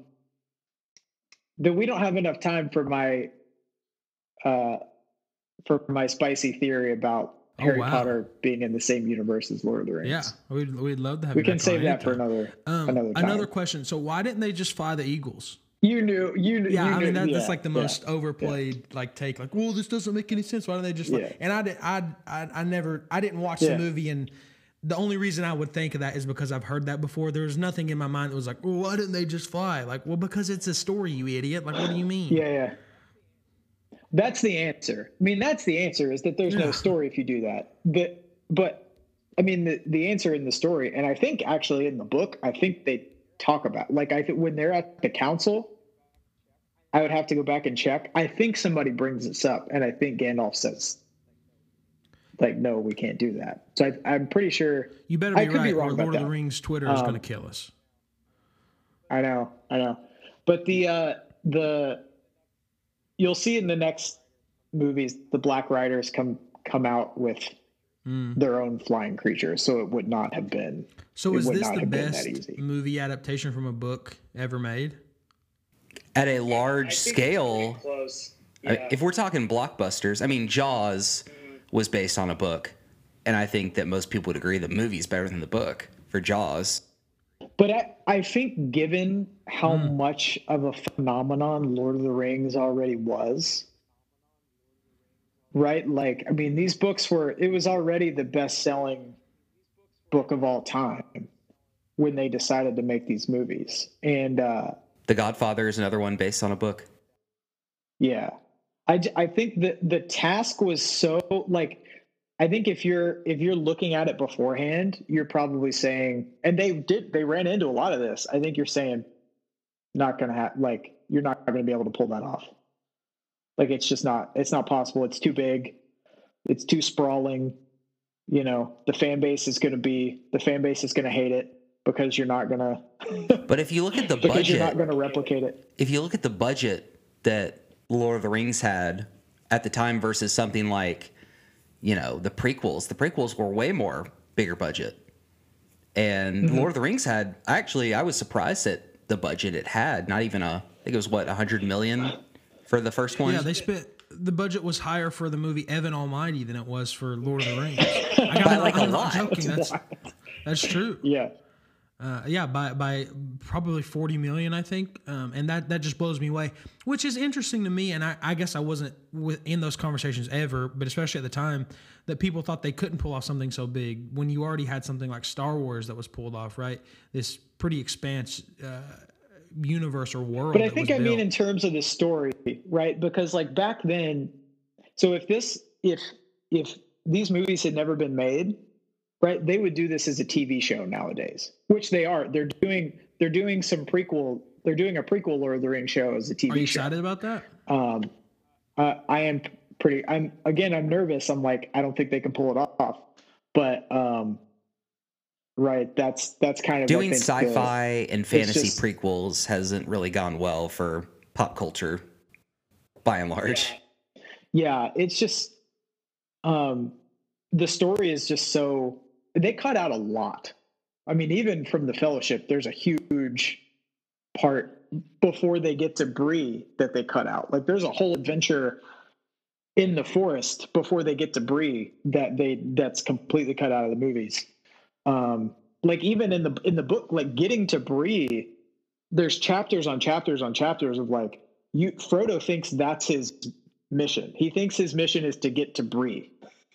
that we don't have enough time for my, uh, for my spicy theory about Oh, Harry wow. Potter being in the same universe as Lord of the Rings. Yeah, we'd, we'd love to have. We you can back save on that for anytime. another Um, another time. another question. So why didn't they just fly the Eagles? You knew, you knew. Yeah, you I knew, mean that, yeah, that's like the yeah, most overplayed like take. Like, well, this doesn't make any sense. Why don't they just? Fly? Yeah. And I did. I, I I never. I didn't watch Yeah. the movie, and the only reason I would think of that is because I've heard that before. There was nothing in my mind that was like, well, why didn't they just fly? Like, well, because it's a story, you idiot. Like, what do you mean? Yeah, yeah. That's the answer. I mean, that's the answer is that there's Yeah. no story if you do that. But, but I mean, the, the answer in the story, and I think actually in the book, I think they talk about, like, I think when they're at the council, I would have to go back and check. I think somebody brings this up, and I think Gandalf says, like, no, we can't do that. So I, I'm pretty sure. You better be I could right, be wrong or about Lord of the that. Rings Twitter is Um, going to kill us. I know, I know. But the uh the you'll see in the next movies the Black Riders come come out with Mm. their own flying creatures, so it would not have been So it is would this not the have been best that easy. movie adaptation from a book ever made? At a large scale, Close. I- if we're talking blockbusters, I mean, Jaws was based on a book. And I think that most people would agree the movie's better than the book for Jaws. But I, I think given how Hmm. much of a phenomenon Lord of the Rings already was, right? Like, I mean, these books were, it was already the best-selling book of all time when they decided to make these movies. And uh, The Godfather is another one based on a book. Yeah. I, j- I think that the task was so like, I think if you're if you're looking at it beforehand, you're probably saying, and they did they ran into a lot of this. I think you're saying not gonna have like you're not gonna be able to pull that off. Like it's just not it's not possible. It's too big. It's too sprawling. You know, the fan base is gonna be the fan base is gonna hate it because you're not gonna. But if you look at the because budget, you're not gonna replicate it. if you look at the budget that Lord of the Rings had at the time versus something like, you know, the prequels, the prequels were way more bigger budget. And mm-hmm. Lord of the Rings had, actually, I was surprised at the budget it had. Not even a, I think it was what, one hundred million for the first one? Yeah, they spent, the budget was higher for the movie Evan Almighty than it was for Lord of the Rings. I got By like I'm a not lot. joking. That's, that's true. Yeah. Uh, yeah, by by probably forty million, I think, um, and that, that just blows me away, which is interesting to me. And I, I guess I wasn't with, in those conversations ever, but especially at the time, that people thought they couldn't pull off something so big when you already had something like Star Wars that was pulled off, right? This pretty expanse uh, universe or world. But I that think was I mean built. in terms of the story, right? Because like back then, so if this if if these movies had never been made, right, they would do this as a T V show nowadays, which they are. They're doing they're doing some prequel. They're doing a prequel Lord of the Rings show as a T V show. Are you excited about that? Um, uh, I am pretty. I'm again. I'm nervous. I'm like I don't think they can pull it off. But um, right, that's that's kind of doing I think, sci-fi the, and fantasy just, prequels hasn't really gone well for pop culture, by and large. Yeah, it's just um, the story is just so. They cut out a lot. I mean, even from the Fellowship, there's a huge part before they get to Bree that they cut out. Like there's a whole adventure in the forest before they get to Bree that they that's completely cut out of the movies. Um, like even in the in the book, like getting to Bree, there's chapters on chapters on chapters of like you. Frodo thinks that's his mission. He thinks his mission is to get to Bree.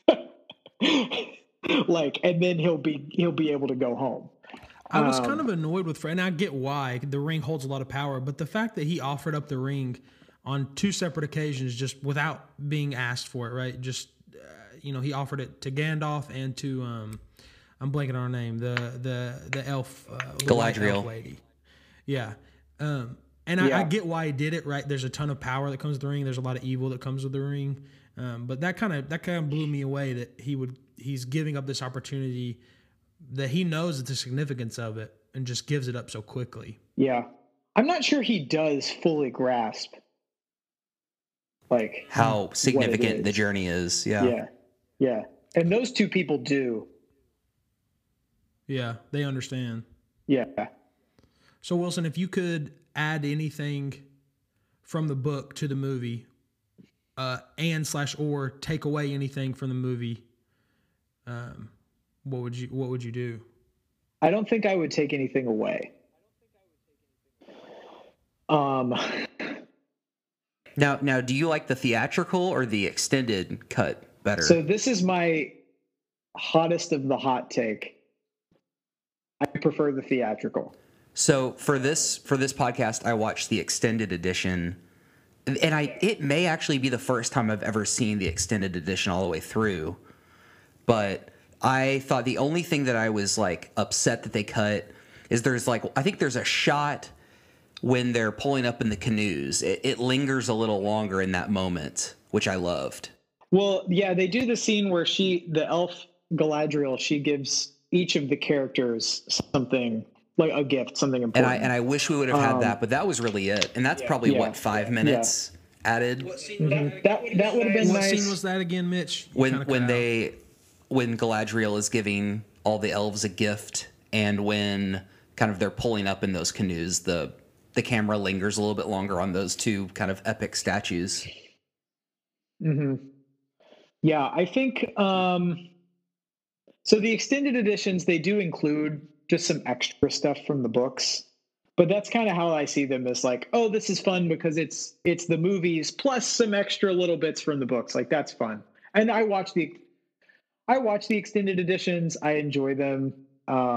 Like, and then he'll be he'll be able to go home. I was um, kind of annoyed with Fred, and I get why the ring holds a lot of power, but the fact that he offered up the ring on two separate occasions, just without being asked for it, right? Just uh, you know, he offered it to Gandalf and to um, I'm blanking on her name, the the the elf, uh, the white Galadriel elf lady. Yeah, um, and I, yeah. I get why he did it, right? There's a ton of power that comes with the ring. There's a lot of evil that comes with the ring, um, but that kind of that kind of blew me away that he would. He's giving up this opportunity that he knows the significance of it and just gives it up so quickly. Yeah. I'm not sure he does fully grasp like how significant the journey is. Yeah. Yeah. Yeah. And those two people do. Yeah, they understand. Yeah. So Wilson, if you could add anything from the book to the movie, uh, and slash or take away anything from the movie, Um, what would you what would you do? I don't think I would take anything away. Um Now now do you like the theatrical or the extended cut better? So this is my hottest of the hot take. I prefer the theatrical. So for this for this podcast I watched the extended edition, and I it may actually be the first time I've ever seen the extended edition all the way through. But I thought the only thing that I was like upset that they cut is there's like, I think there's a shot when they're pulling up in the canoes. It, it lingers a little longer in that moment, which I loved. Well, yeah, they do the scene where she, the elf Galadriel, she gives each of the characters something like a gift, something important. And I, and I wish we would have had Um, that, but that was really it. And that's probably yeah. what, five minutes added? Mhm. That, that would have been What nice. scene was that again, Mitch? You When, kinda cut when out. they, when Galadriel is giving all the elves a gift, and when kind of they're pulling up in those canoes, the the camera lingers a little bit longer on those two kind of epic statues. Mm-hmm. Yeah, I think um, so. The extended editions, they do include just some extra stuff from the books, but that's kind of how I see them as like, oh, this is fun because it's it's the movies plus some extra little bits from the books. Like that's fun, and I watch the I watch the extended editions. I enjoy them. Um,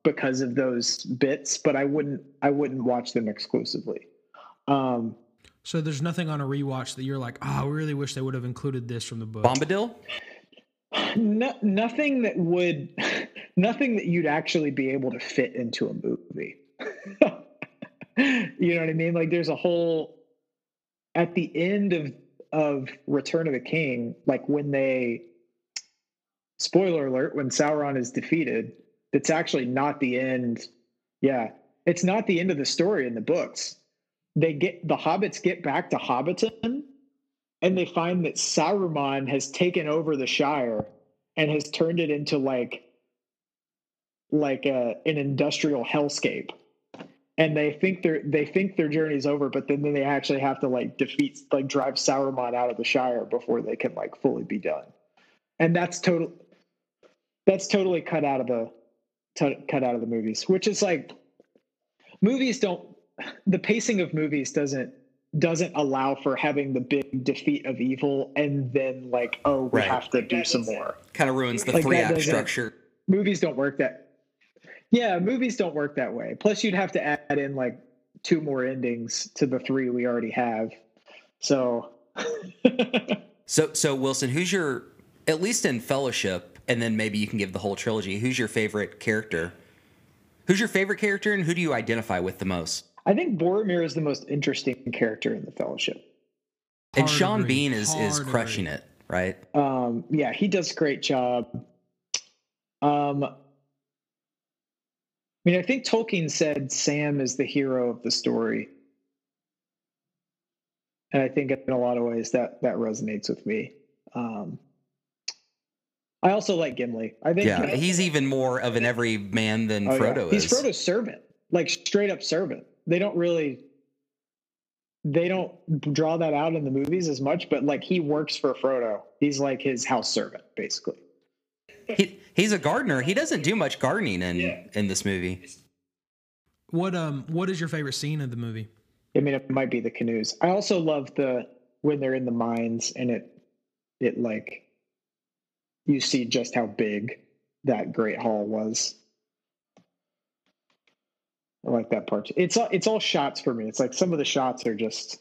because of those bits, but I wouldn't I wouldn't watch them exclusively. Um, So there's nothing on a rewatch that you're like, oh, I really wish they would have included this from the book. Bombadil? no, nothing that would, nothing that you'd actually be able to fit into a movie. You know what I mean? Like there's a whole, at the end of, of Return of the King, like when they, spoiler alert, when Sauron is defeated, it's actually not the end. Yeah. It's not the end of the story in the books. They get, the hobbits get back to Hobbiton and they find that Saruman has taken over the Shire and has turned it into like, like a, an industrial hellscape. And they think their they think their journey's over, but then, then they actually have to like defeat, like drive Saruman out of the Shire before they can like fully be done. And that's total. That's totally cut out of the t- cut out of the movies, which is like movies don't. The pacing of movies doesn't doesn't allow for having the big defeat of evil and then like, oh, we Right. have to do some more. Kind of ruins the Like, three that act doesn't- structure. Movies don't work that. Yeah, movies don't work that way. Plus, you'd have to add in like two more endings to the three we already have. So, So, so Wilson, who's your, at least in Fellowship, and then maybe you can give the whole trilogy, who's your favorite character? Who's your favorite character, and who do you identify with the most? I think Boromir is the most interesting character in the Fellowship. And Hard Sean agree. Bean is is Hard crushing agree. it, right? Um, yeah, he does a great job. Um, I mean, I think Tolkien said Sam is the hero of the story. And I think in a lot of ways that that resonates with me. Um, I also like Gimli. I think Yeah, he's even more of an every man than Oh, yeah. Frodo He's is. Frodo's servant, like straight up servant. They don't really, they don't draw that out in the movies as much, but like he works for Frodo. He's like his house servant, basically. He, he's a gardener. He doesn't do much gardening in in this movie. What um what is your favorite scene of the movie? I mean, it might be the canoes. I also love the when they're in the mines and it, it like, you see just how big that Great Hall was. I like that part. It's all, it's all shots for me. It's like some of the shots are just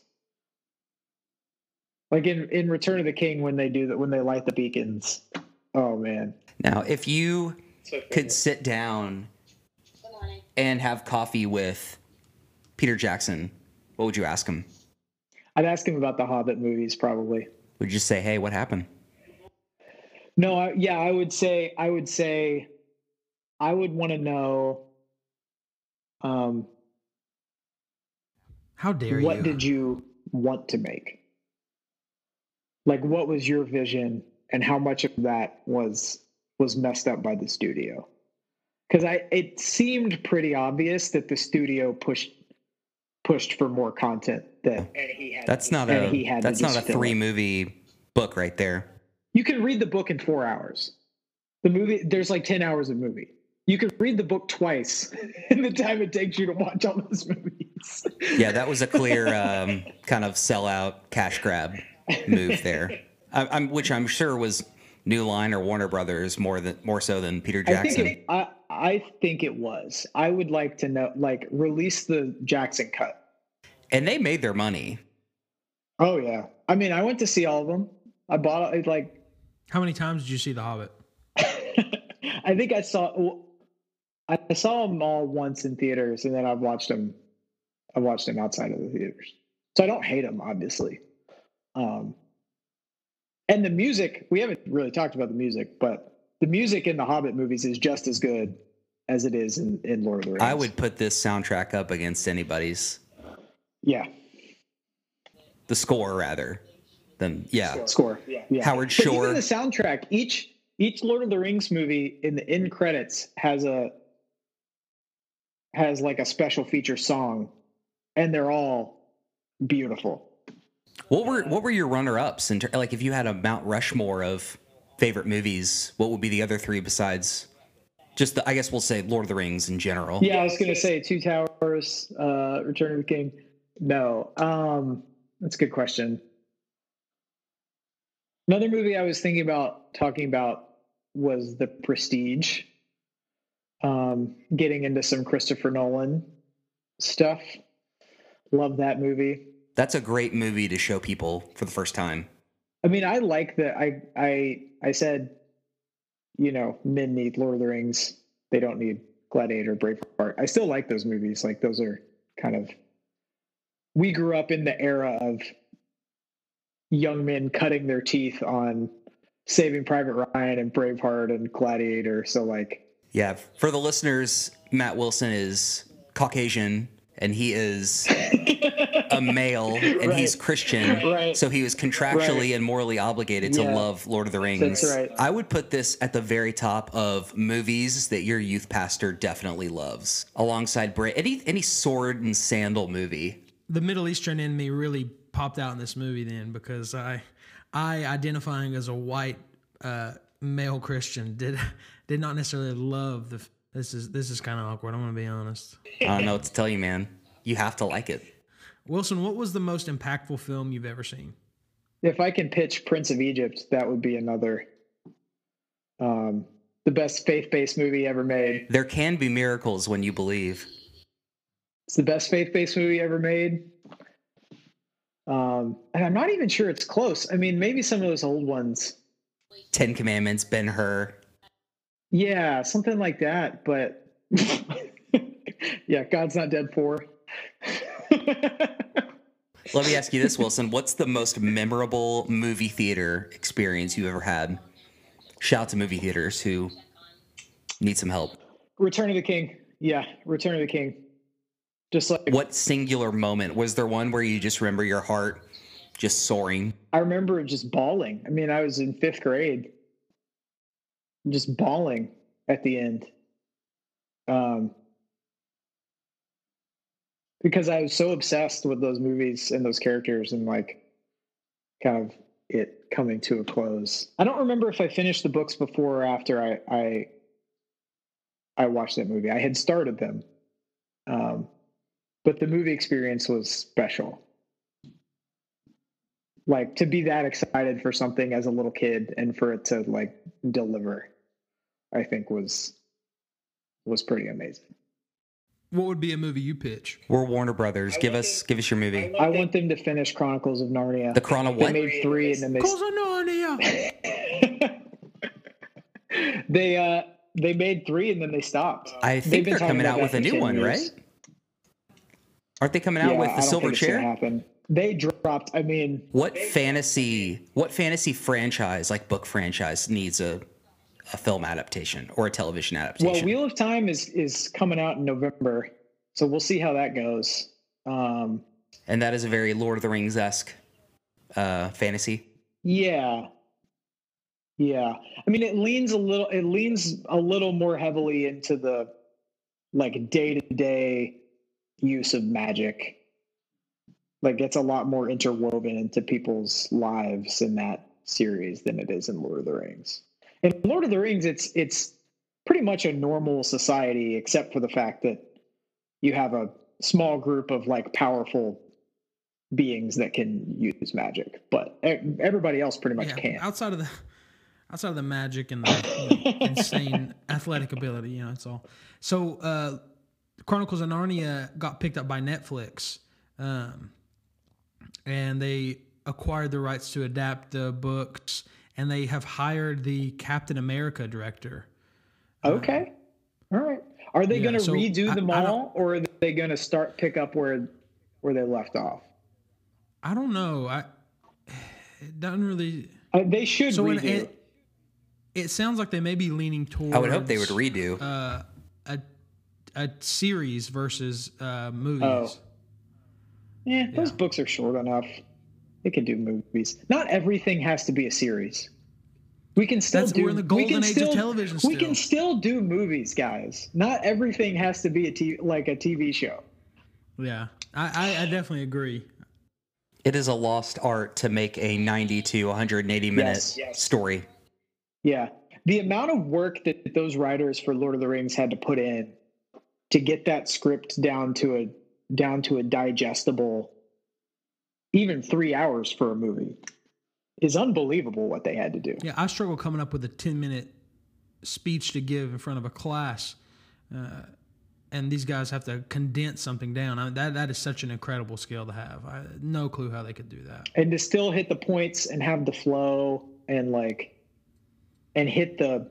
like in, in Return of the King when they do that, when they light the beacons. Oh man. Now, if you could sit down and have coffee with Peter Jackson, what would you ask him? I'd ask him about the Hobbit movies probably. Would you just say, "Hey, what happened?" No, I, yeah, I would say, I would say, I would want to know, um, How dare what you? did you want to make? Like, what was your vision, and how much of that was was messed up by the studio? Because I, it seemed pretty obvious that the studio pushed pushed for more content. That and he had That's to, not and a he had to that's not a just fill it. three movie book right there. You can read the book in four hours. The movie, there's like ten hours of movie. You can read the book twice in the time it takes you to watch all those movies. Yeah, that was a clear um, kind of sellout cash grab move there, I, I'm, which I'm sure was New Line or Warner Brothers more than more so than Peter I Jackson. think it, I, I think it was. I would like to know, like, release the Jackson cut. And they made their money. Oh yeah. I mean, I went to see all of them. I bought it like. How many times did you see The Hobbit? I think I saw. Well, I saw them all once in theaters, and then I've watched them. I watched them outside of the theaters, so I don't hate them, obviously. Um, and the music, we haven't really talked about the music, but the music in the Hobbit movies is just as good as it is in, in Lord of the Rings. I would put this soundtrack up against anybody's. Yeah. The score, rather. Than, yeah. Score. Yeah. yeah. Howard But Shore. even the soundtrack, each each Lord of the Rings movie in the end credits has a has like a special feature song, and they're all beautiful. What were what were your runner ups? And like, if you had a Mount Rushmore of favorite movies, what would be the other three besides just the, I guess we'll say Lord of the Rings in general? Yeah, I was gonna say Two Towers, uh, Return of the King. No, um, that's a good question. Another movie I was thinking about talking about was The Prestige. Um, getting into some Christopher Nolan stuff. Love that movie. That's a great movie to show people for the first time. I mean, I like that. I I I said, you know, men need Lord of the Rings. They don't need Gladiator, Braveheart. I still like those movies. Like those are kind of. We grew up in the era of young men cutting their teeth on Saving Private Ryan and Braveheart and Gladiator. So like, yeah, for the listeners, Matt Wilson is Caucasian and he is a male and right. he's Christian. Right. So he was contractually right. and morally obligated to yeah. love Lord of the Rings. That's right. I would put this at the very top of movies that your youth pastor definitely loves, alongside Bra- any any sword and sandal movie. The Middle Eastern in me really popped out in this movie then, because I, I identifying as a white uh, male Christian, did did not necessarily love the. This is this is kind of awkward. I'm gonna be honest. I don't know what to tell you, man. You have to like it. Wilson, what was the most impactful film you've ever seen? If I can pitch Prince of Egypt, that would be another. Um, the best faith-based movie ever made. There can be miracles when you believe. It's the best faith-based movie ever made. Um, and I'm not even sure it's close. I mean, maybe some of those old ones. Ten Commandments, Ben-Hur. Yeah, something like that. But yeah, God's Not Dead four. Let me ask you this, Wilson. What's the most memorable movie theater experience you ever had? Shout out to movie theaters who need some help. Return of the King. Yeah, Return of the King. Just like what singular moment was there? One where you just remember your heart just soaring? I remember just bawling. I mean, I was in fifth grade, just bawling at the end, um, because I was so obsessed with those movies and those characters, and like, kind of it coming to a close. I don't remember if I finished the books before or after I I, I watched that movie. I had started them. Um, But the movie experience was special. Like to be that excited for something as a little kid and for it to like deliver, I think was was pretty amazing. What would be a movie you pitch? We're Warner Brothers. Give us give us your movie. I want them to finish Chronicles of Narnia. The Chrono They what? made three and then they Chronicles of Narnia. they uh they made three and then they stopped. I They've think been they're talking coming about out with that a for new ten one, years. right? Aren't they coming out Yeah, with I the don't Silver think it's gonna Chair? happen. They dropped. I mean, What fantasy? What fantasy franchise, like book franchise, needs a a film adaptation or a television adaptation? well, Wheel of Time is is coming out in November, so we'll see how that goes. Um, and that is a very Lord of the Rings esque uh, fantasy. yeah, yeah. I mean, it leans a little. It leans a little more heavily into the like day to day use of magic. Like it's a lot more interwoven into people's lives in that series than it is in Lord of the Rings. In Lord of the Rings, it's it's pretty much a normal society, except for the fact that you have a small group of like powerful beings that can use magic, but everybody else pretty much Yeah, can't. outside of the outside of the magic and the you know, insane athletic ability, you know, it's all. So, uh, Chronicles of Narnia got picked up by Netflix, um, and they acquired the rights to adapt the books, and they have hired the Captain America director. Okay, all right. Are they yeah, going to so redo I- them I don't- all, or are they going to start pick up where where they left off? I don't know. I it doesn't really. Uh, they should So in- redo. it, it sounds like they may be leaning towards. I would hope they would redo. uh, a a series versus uh, movies. Oh. Yeah, those Yeah. books are short enough. They can do movies. Not everything has to be a series. We can still That's- do. we're in the we can golden age of still, television We can still. still do movies, guys. Not everything has to be a t- like a T V show. Yeah, I, I, I definitely agree. It is a lost art to make a ninety to one hundred eighty minute Yes, yes. story. Yeah, the amount of work that those writers for Lord of the Rings had to put in to get that script down to a down to a digestible, even three hours for a movie, is unbelievable. What they had to do. Yeah, I struggle coming up with a ten minute speech to give in front of a class uh, and these guys have to condense something down. I mean, that that is such an incredible skill to have. I no clue how they could do that. And to still hit the points and have the flow and like, and hit the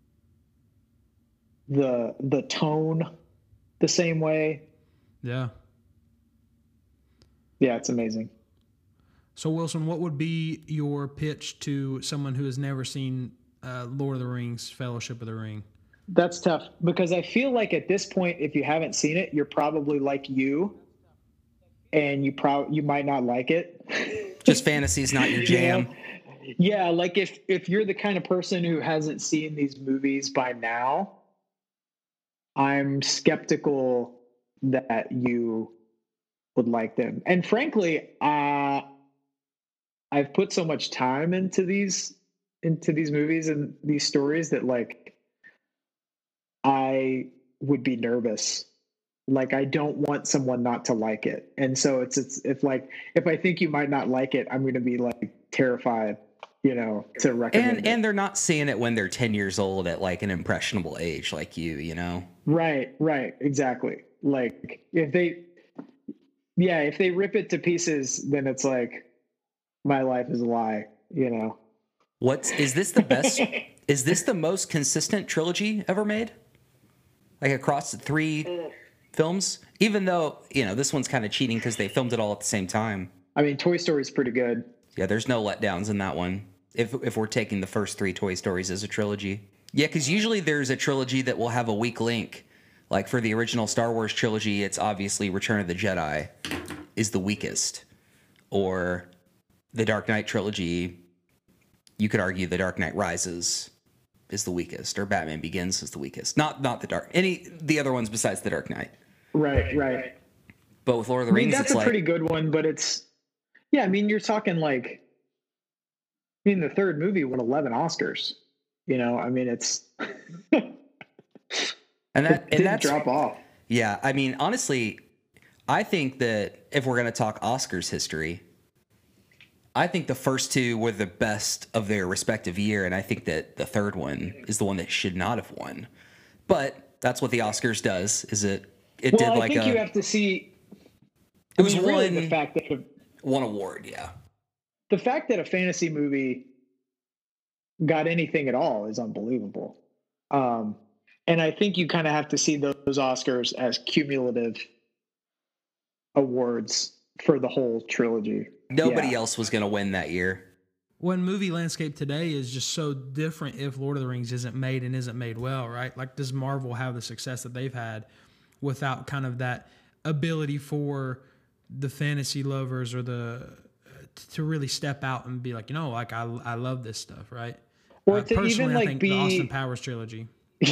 the the tone the same way. Yeah. Yeah, it's amazing. So Wilson, what would be your pitch to someone who has never seen uh, Lord of the Rings, Fellowship of the Ring? That's tough because I feel like at this point, if you haven't seen it, you're probably like you, and you probably you might not like it. Just fantasy's not your jam. You know? Yeah, like if if you're the kind of person who hasn't seen these movies by now, I'm skeptical that you would like them. And frankly, uh, I've put so much time into these into these movies and these stories that like I would be nervous. Like I don't want someone not to like it. And so it's it's if like if I think you might not like it, I'm going to be like terrified, you know, to recommend And it. and they're not seeing it when they're ten years old at like an impressionable age like you, you know. Right, right, exactly. Like if they yeah, if they rip it to pieces, then it's like my life is a lie, you know. What's is this the best is this the most consistent trilogy ever made? Like across the three films? Even though, you know, this one's kind of cheating because they filmed it all at the same time. I mean, Toy Story is pretty good. Yeah, there's no letdowns in that one. If if we're taking the first three Toy Stories as a trilogy. Yeah, because usually there's a trilogy that will have a weak link. Like for the original Star Wars trilogy, it's obviously Return of the Jedi is the weakest. Or the Dark Knight trilogy, you could argue The Dark Knight Rises is the weakest, or Batman Begins is the weakest. Not not the Dark any the other ones besides the Dark Knight. Right, right. But with Lord of the I mean, Rings, that's it's a like pretty good one, but it's yeah. I mean, you're talking like, I mean, the third movie won eleven Oscars. You know, I mean, it's and that it and didn't that's drop off. Yeah, I mean, honestly, I think that if we're going to talk Oscars history, I think the first two were the best of their respective year, and I think that the third one is the one that should not have won. But that's what the Oscars does. Is it? It Well, did I like think a. you have to see. It I was mean, really one the fact that the, one award. Yeah. the fact that a fantasy movie got anything at all is unbelievable. Um, and I think you kind of have to see those Oscars as cumulative awards for the whole trilogy. Nobody Yeah. else was going to win that year. When movie landscape today is just so different if Lord of the Rings isn't made and isn't made well, right? Like, does Marvel have the success that they've had without kind of that ability for the fantasy lovers or the to really step out and be like, you know, like I I love this stuff, right? Or Uh, to personally, even I like think be the Austin Powers trilogy.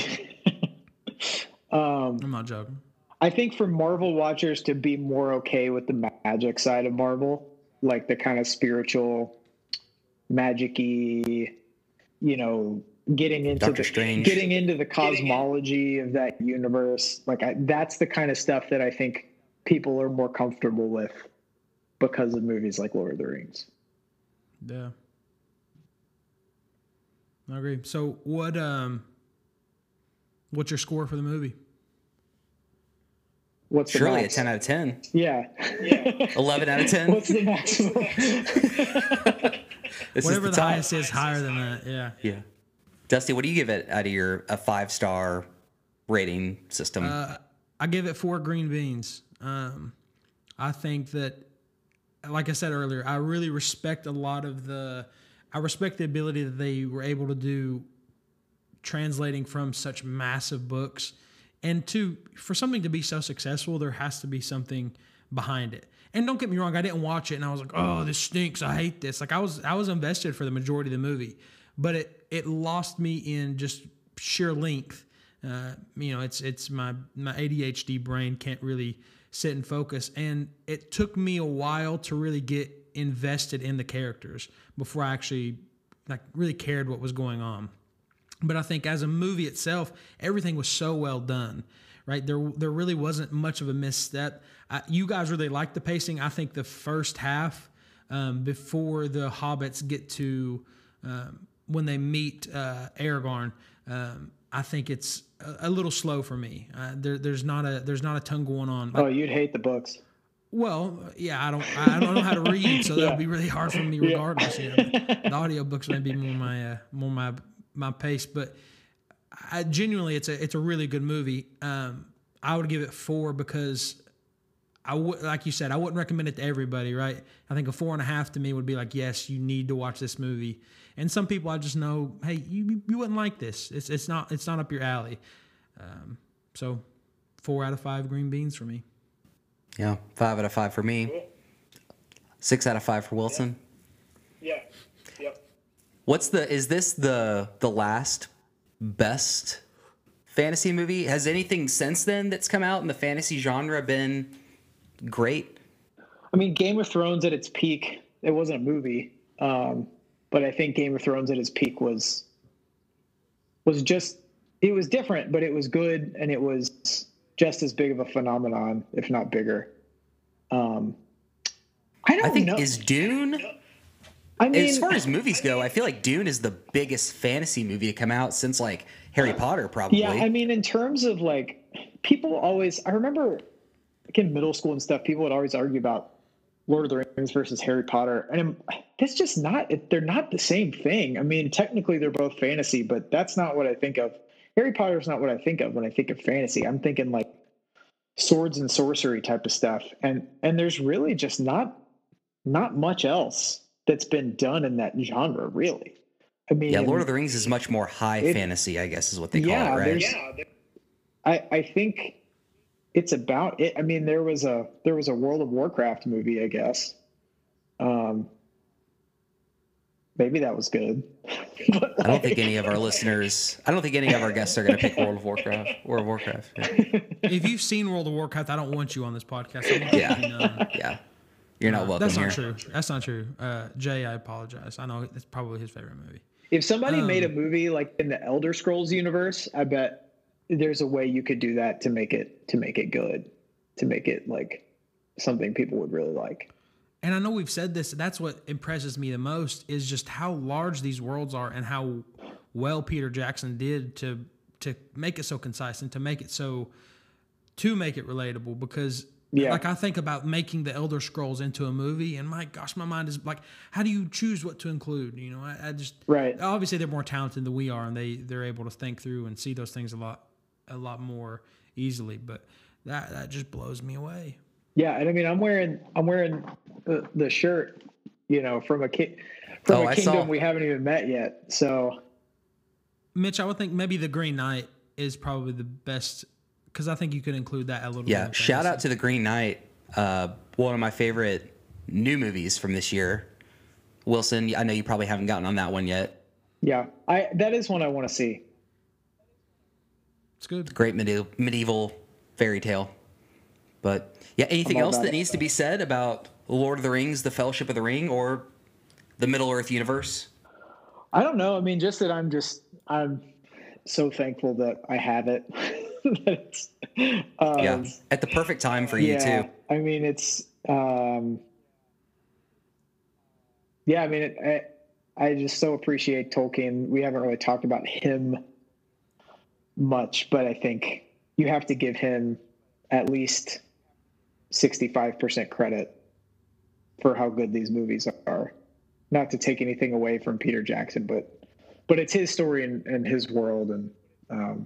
um, I'm not joking. I think for Marvel watchers to be more okay with the magic side of Marvel, like the kind of spiritual, magic-y, you know, getting into Doctor the Strange. getting into the cosmology of that universe, like I, that's the kind of stuff that I think people are more comfortable with because of movies like Lord of the Rings. Yeah. I agree. So what um what's your score for the movie? What's the Surely a max? ten out of ten. Yeah. Yeah. eleven out of ten. What's the maximum? This Whatever is the, the top. highest is, higher than that. Yeah. Yeah. Dusty, what do you give it out of your a five star rating system? Uh, I give it four green beans. Um, I think that, like I said earlier, I really respect a lot of the. I respect the ability that they were able to do, translating from such massive books, and to for something to be so successful, there has to be something behind it. And don't get me wrong, I didn't watch it and I was like, "Oh, this stinks. I hate this." Like I was, I was invested for the majority of the movie, but it it lost me in just sheer length. Uh, you know, it's it's my my A D H D brain can't really sit and focus, and it took me a while to really get invested in the characters before I actually like really cared what was going on. But I think as a movie itself, everything was so well done, right? There there really wasn't much of a misstep. I, you guys really liked the pacing. I think the first half, um, before the hobbits get to um, when they meet uh, Aragorn, um, I think it's a, a little slow for me. Uh, there, there's not a there's not a ton going on. Oh, you'd hate the books. Well, yeah, I don't I don't know how to read, so that'll Yeah. be really hard for me regardless. Yeah. The audiobooks may be more my uh, more my my pace, but I genuinely it's a it's a really good movie. Um, I would give it four because I would, like you said, I wouldn't recommend it to everybody, right? I think a four and a half to me would be like, yes, you need to watch this movie. And some people I just know, hey, you you wouldn't like this. It's it's not it's not up your alley. Um, so four out of five green beans for me. Yeah, five out of five for me. Cool. Six out of five for Wilson. Yeah. Yep. What's the? Is this the the last best fantasy movie? Has anything since then that's come out in the fantasy genre been great? I mean, Game of Thrones at its peak, it wasn't a movie, um, but I think Game of Thrones at its peak was was just it was different, but it was good, and it was just as big of a phenomenon, if not bigger. Um, I don't I think know. is Dune. I mean, As far as movies go, I feel like Dune is the biggest fantasy movie to come out since like Harry Potter, probably. yeah, I mean, in terms of like, people always. I remember, like in middle school and stuff, people would always argue about Lord of the Rings versus Harry Potter, and I'm, that's just not. They're not the same thing. I mean, technically, they're both fantasy, but that's not what I think of. Harry Potter is not what I think of when I think of fantasy. I'm thinking like swords and sorcery type of stuff, and and there's really just not not much else that's been done in that genre, really. I mean, yeah, Lord of the Rings is much more high it- fantasy, I guess, is what they call yeah, it, right? there's- Yeah. there- I I think it's about it. I mean, there was a there was a World of Warcraft movie, I guess. Um, maybe that was good. But I don't think like- any of our listeners, I don't think any of our guests are going to pick World of Warcraft. World of Warcraft. Yeah. If you've seen World of Warcraft, I don't want you on this podcast. I want you Yeah. to be known. Yeah. You're not welcome That's here. not true. That's not true. Uh, Jay, I apologize. I know it's probably his favorite movie. If somebody Um, made a movie like in the Elder Scrolls universe, I bet there's a way you could do that to make it to make it good, to make it like something people would really like. And I know we've said this. That's what impresses me the most is just how large these worlds are and how well Peter Jackson did to to make it so concise and to make it so to make it relatable. Because Yeah. like I think about making the Elder Scrolls into a movie, and my gosh, my mind is like, how do you choose what to include? You know, I, I just Right. Obviously, they're more talented than we are, and they they're able to think through and see those things a lot a lot more easily. But that that just blows me away. Yeah, and I mean, I'm wearing I'm wearing the, the shirt, you know, from a ki- from Oh, a I kingdom saw. we haven't even met yet. So Mitch, I would think maybe the Green Knight is probably the best because I think you could include that a little bit. Yeah. in Shout out fantasy. to The Green Knight, uh, one of my favorite new movies from this year. Wilson, I know you probably haven't gotten on that one yet. yeah, I that is one I want to see. It's good. Great medieval, medieval fairy tale. But yeah, anything I'm all else about that it. needs to be said about Lord of the Rings, The Fellowship of the Ring, or the Middle Earth universe? I don't know. I mean, just that I'm just I'm so thankful that I have it. that it's, um, Yeah. At the perfect time for you, yeah, too. I mean, it's um, yeah. I mean, it, I I just so appreciate Tolkien. We haven't really talked about him much, but I think you have to give him at least sixty-five percent credit for how good these movies are. Not to take anything away from Peter Jackson, but but it's his story and, and his world, and um,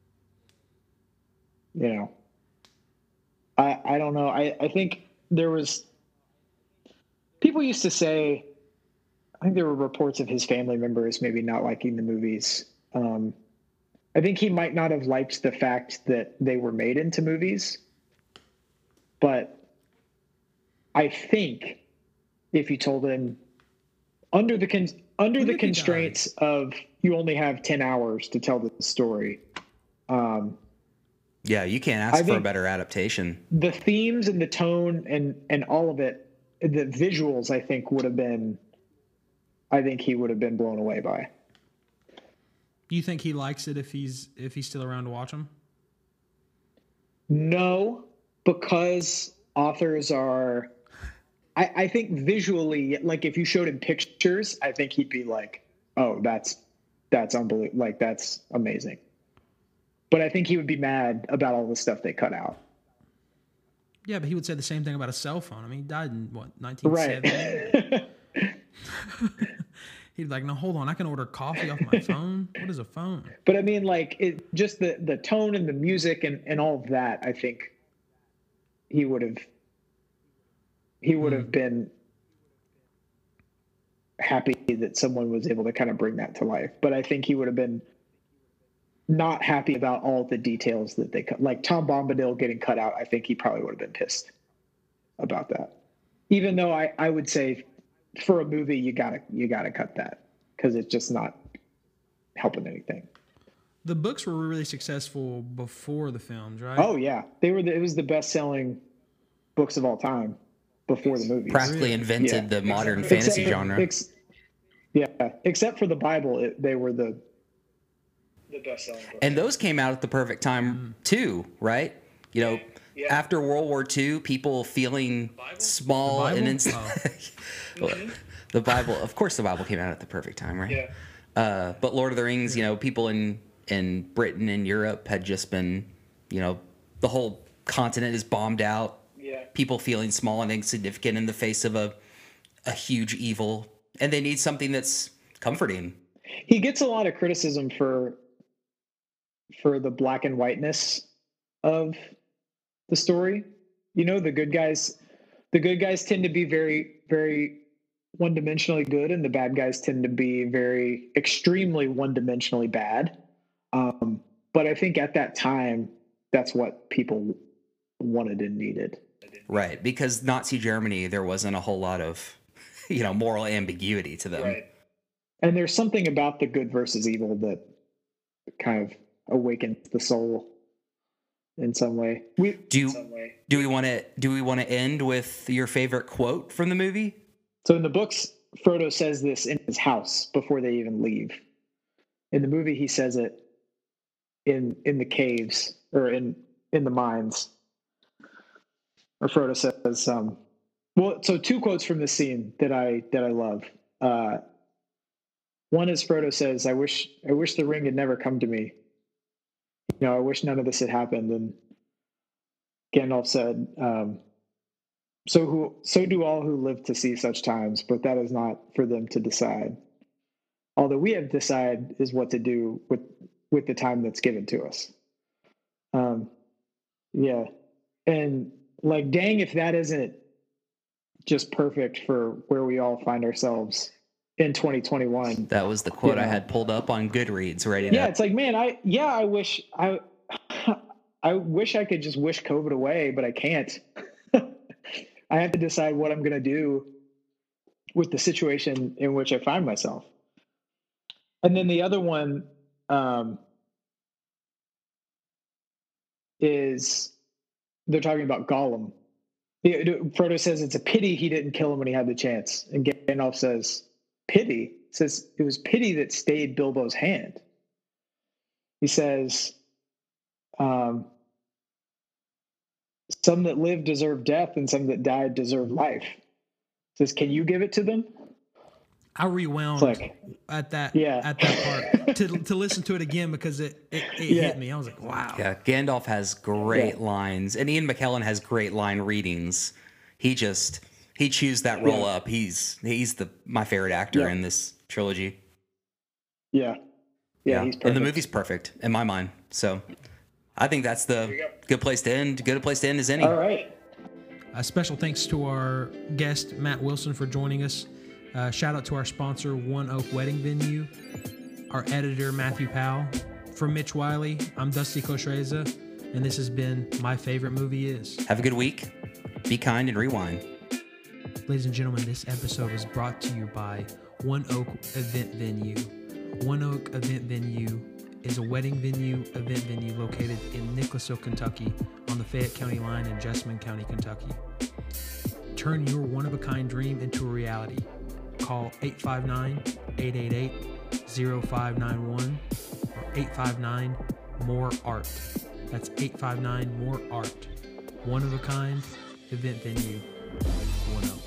you know, I I don't know. I I think there was people used to say. I think there were reports of his family members maybe not liking the movies. Um, I think he might not have liked the fact that they were made into movies, but I think if you told him under the con- under What the if he constraints of you only have ten hours to tell the story, um, Yeah, you can't ask I for a think- better adaptation. the themes and the tone and and all of it, the visuals, I think would have been, I think he would have been blown away by. Do you think he likes it if he's if he's still around to watch them? No, because authors are, I, I think visually, like if you showed him pictures, I think he'd be like, oh, that's, that's unbelievable. Like, that's amazing. but I think he would be mad about all the stuff they cut out. Yeah, but he would say the same thing about a cell phone. I mean, he died in what, nineteen seventy? Right. He'd be like, no, hold on, I can order coffee off my phone. What is a phone? But I mean, like, it just the the tone and the music and and all of that. I think he would have he would have been happy that someone was able to kind of bring that to life. But I think he would have been not happy about all the details that they cut. Like Tom Bombadil getting cut out, I think he probably would have been pissed about that. Even though I, I would say for a movie, you gotta you gotta cut that because it's just not helping anything. The books were really successful before the films, right? Oh yeah, they were. The, it was the best selling books of all time before the movies. Practically invented Yeah. the modern Except fantasy for- genre. ex- yeah, except for the Bible, it, they were the The best selling book. And those came out at the perfect time too, right? You know, Yeah. after World War Two, people feeling small The and Bible? ins- Well, the Bible, of course, the Bible came out at the perfect time, right? Yeah. Uh, but Lord of the Rings, you know, people in in Britain and Europe had just been, you know, the whole continent is bombed out. Yeah. People feeling small and insignificant in the face of a a huge evil, and they need something that's comforting. he gets a lot of criticism for for the black and whiteness of the story. You know, the good guys the good guys tend to be very, very one-dimensionally good, and the bad guys tend to be very extremely one-dimensionally bad. Um, but I think at that time, that's what people wanted and needed. Right, because Nazi Germany, there wasn't a whole lot of, you know, moral ambiguity to them. Right. And there's something about the good versus evil that kind of awakens the soul in some way. We Do you, Some way. do we want to do we want to end with your favorite quote from the movie? So in the books, Frodo says this in his house before they even leave. In the movie, he says it in in the caves or in in the mines. Or Frodo says, um, well, so two quotes from this scene that I that I love. Uh, one is Frodo says, "I wish I wish the ring had never come to me. You know, I wish none of this had happened." And Gandalf said, um, So who so do all who live to see such times, but that is not for them to decide. All that we have to decide is what to do with with the time that's given to us. Um, yeah, and like, dang, if that isn't just perfect for where we all find ourselves in twenty twenty-one. That was the quote I Yeah. had pulled up on Goodreads, ready Yeah, to. it's like, man, I yeah, I wish I I wish I could just wish COVID away, but I can't. I have to decide what I'm going to do with the situation in which I find myself. And then the other one um, is they're talking about Gollum. Yeah, Frodo says it's a pity he didn't kill him when he had the chance. And Gandalf says, pity? Says it was pity that stayed Bilbo's hand. He says, um, some that live deserve death and some that died deserve life. Says, can you give it to them? I rewound It's like, at that Yeah. at that part to to listen to it again because it it, it Yeah. hit me. I was like, wow. Yeah, Gandalf has great Yeah. lines, and Ian McKellen has great line readings. He just he chews that roll Yeah. up. He's he's the my favorite actor Yeah. in this trilogy. yeah. Yeah, he's perfect. and the movie's perfect in my mind. So I think that's the you go. good place to end. Good place to end as any. All right. A special thanks to our guest, Matt Wilson, for joining us. Uh, shout out to our sponsor, One Oak Wedding Venue. Our editor, Matthew Powell. For Mitch Wiley, I'm Dusty Koshreza, and this has been My Favorite Movie Is. Have a good week. Be kind and rewind. Ladies and gentlemen, this episode is brought to you by One Oak Event Venue. One Oak Event Venue is a wedding venue, event venue located in Nicholasville, Kentucky, on the Fayette County line in Jessamine County, Kentucky. Turn your one-of-a-kind dream into a reality. Call eight five nine, eight eight eight, zero five nine one or eight five nine, more art. That's eight five nine, more art. One of a kind, event venue, One Oak.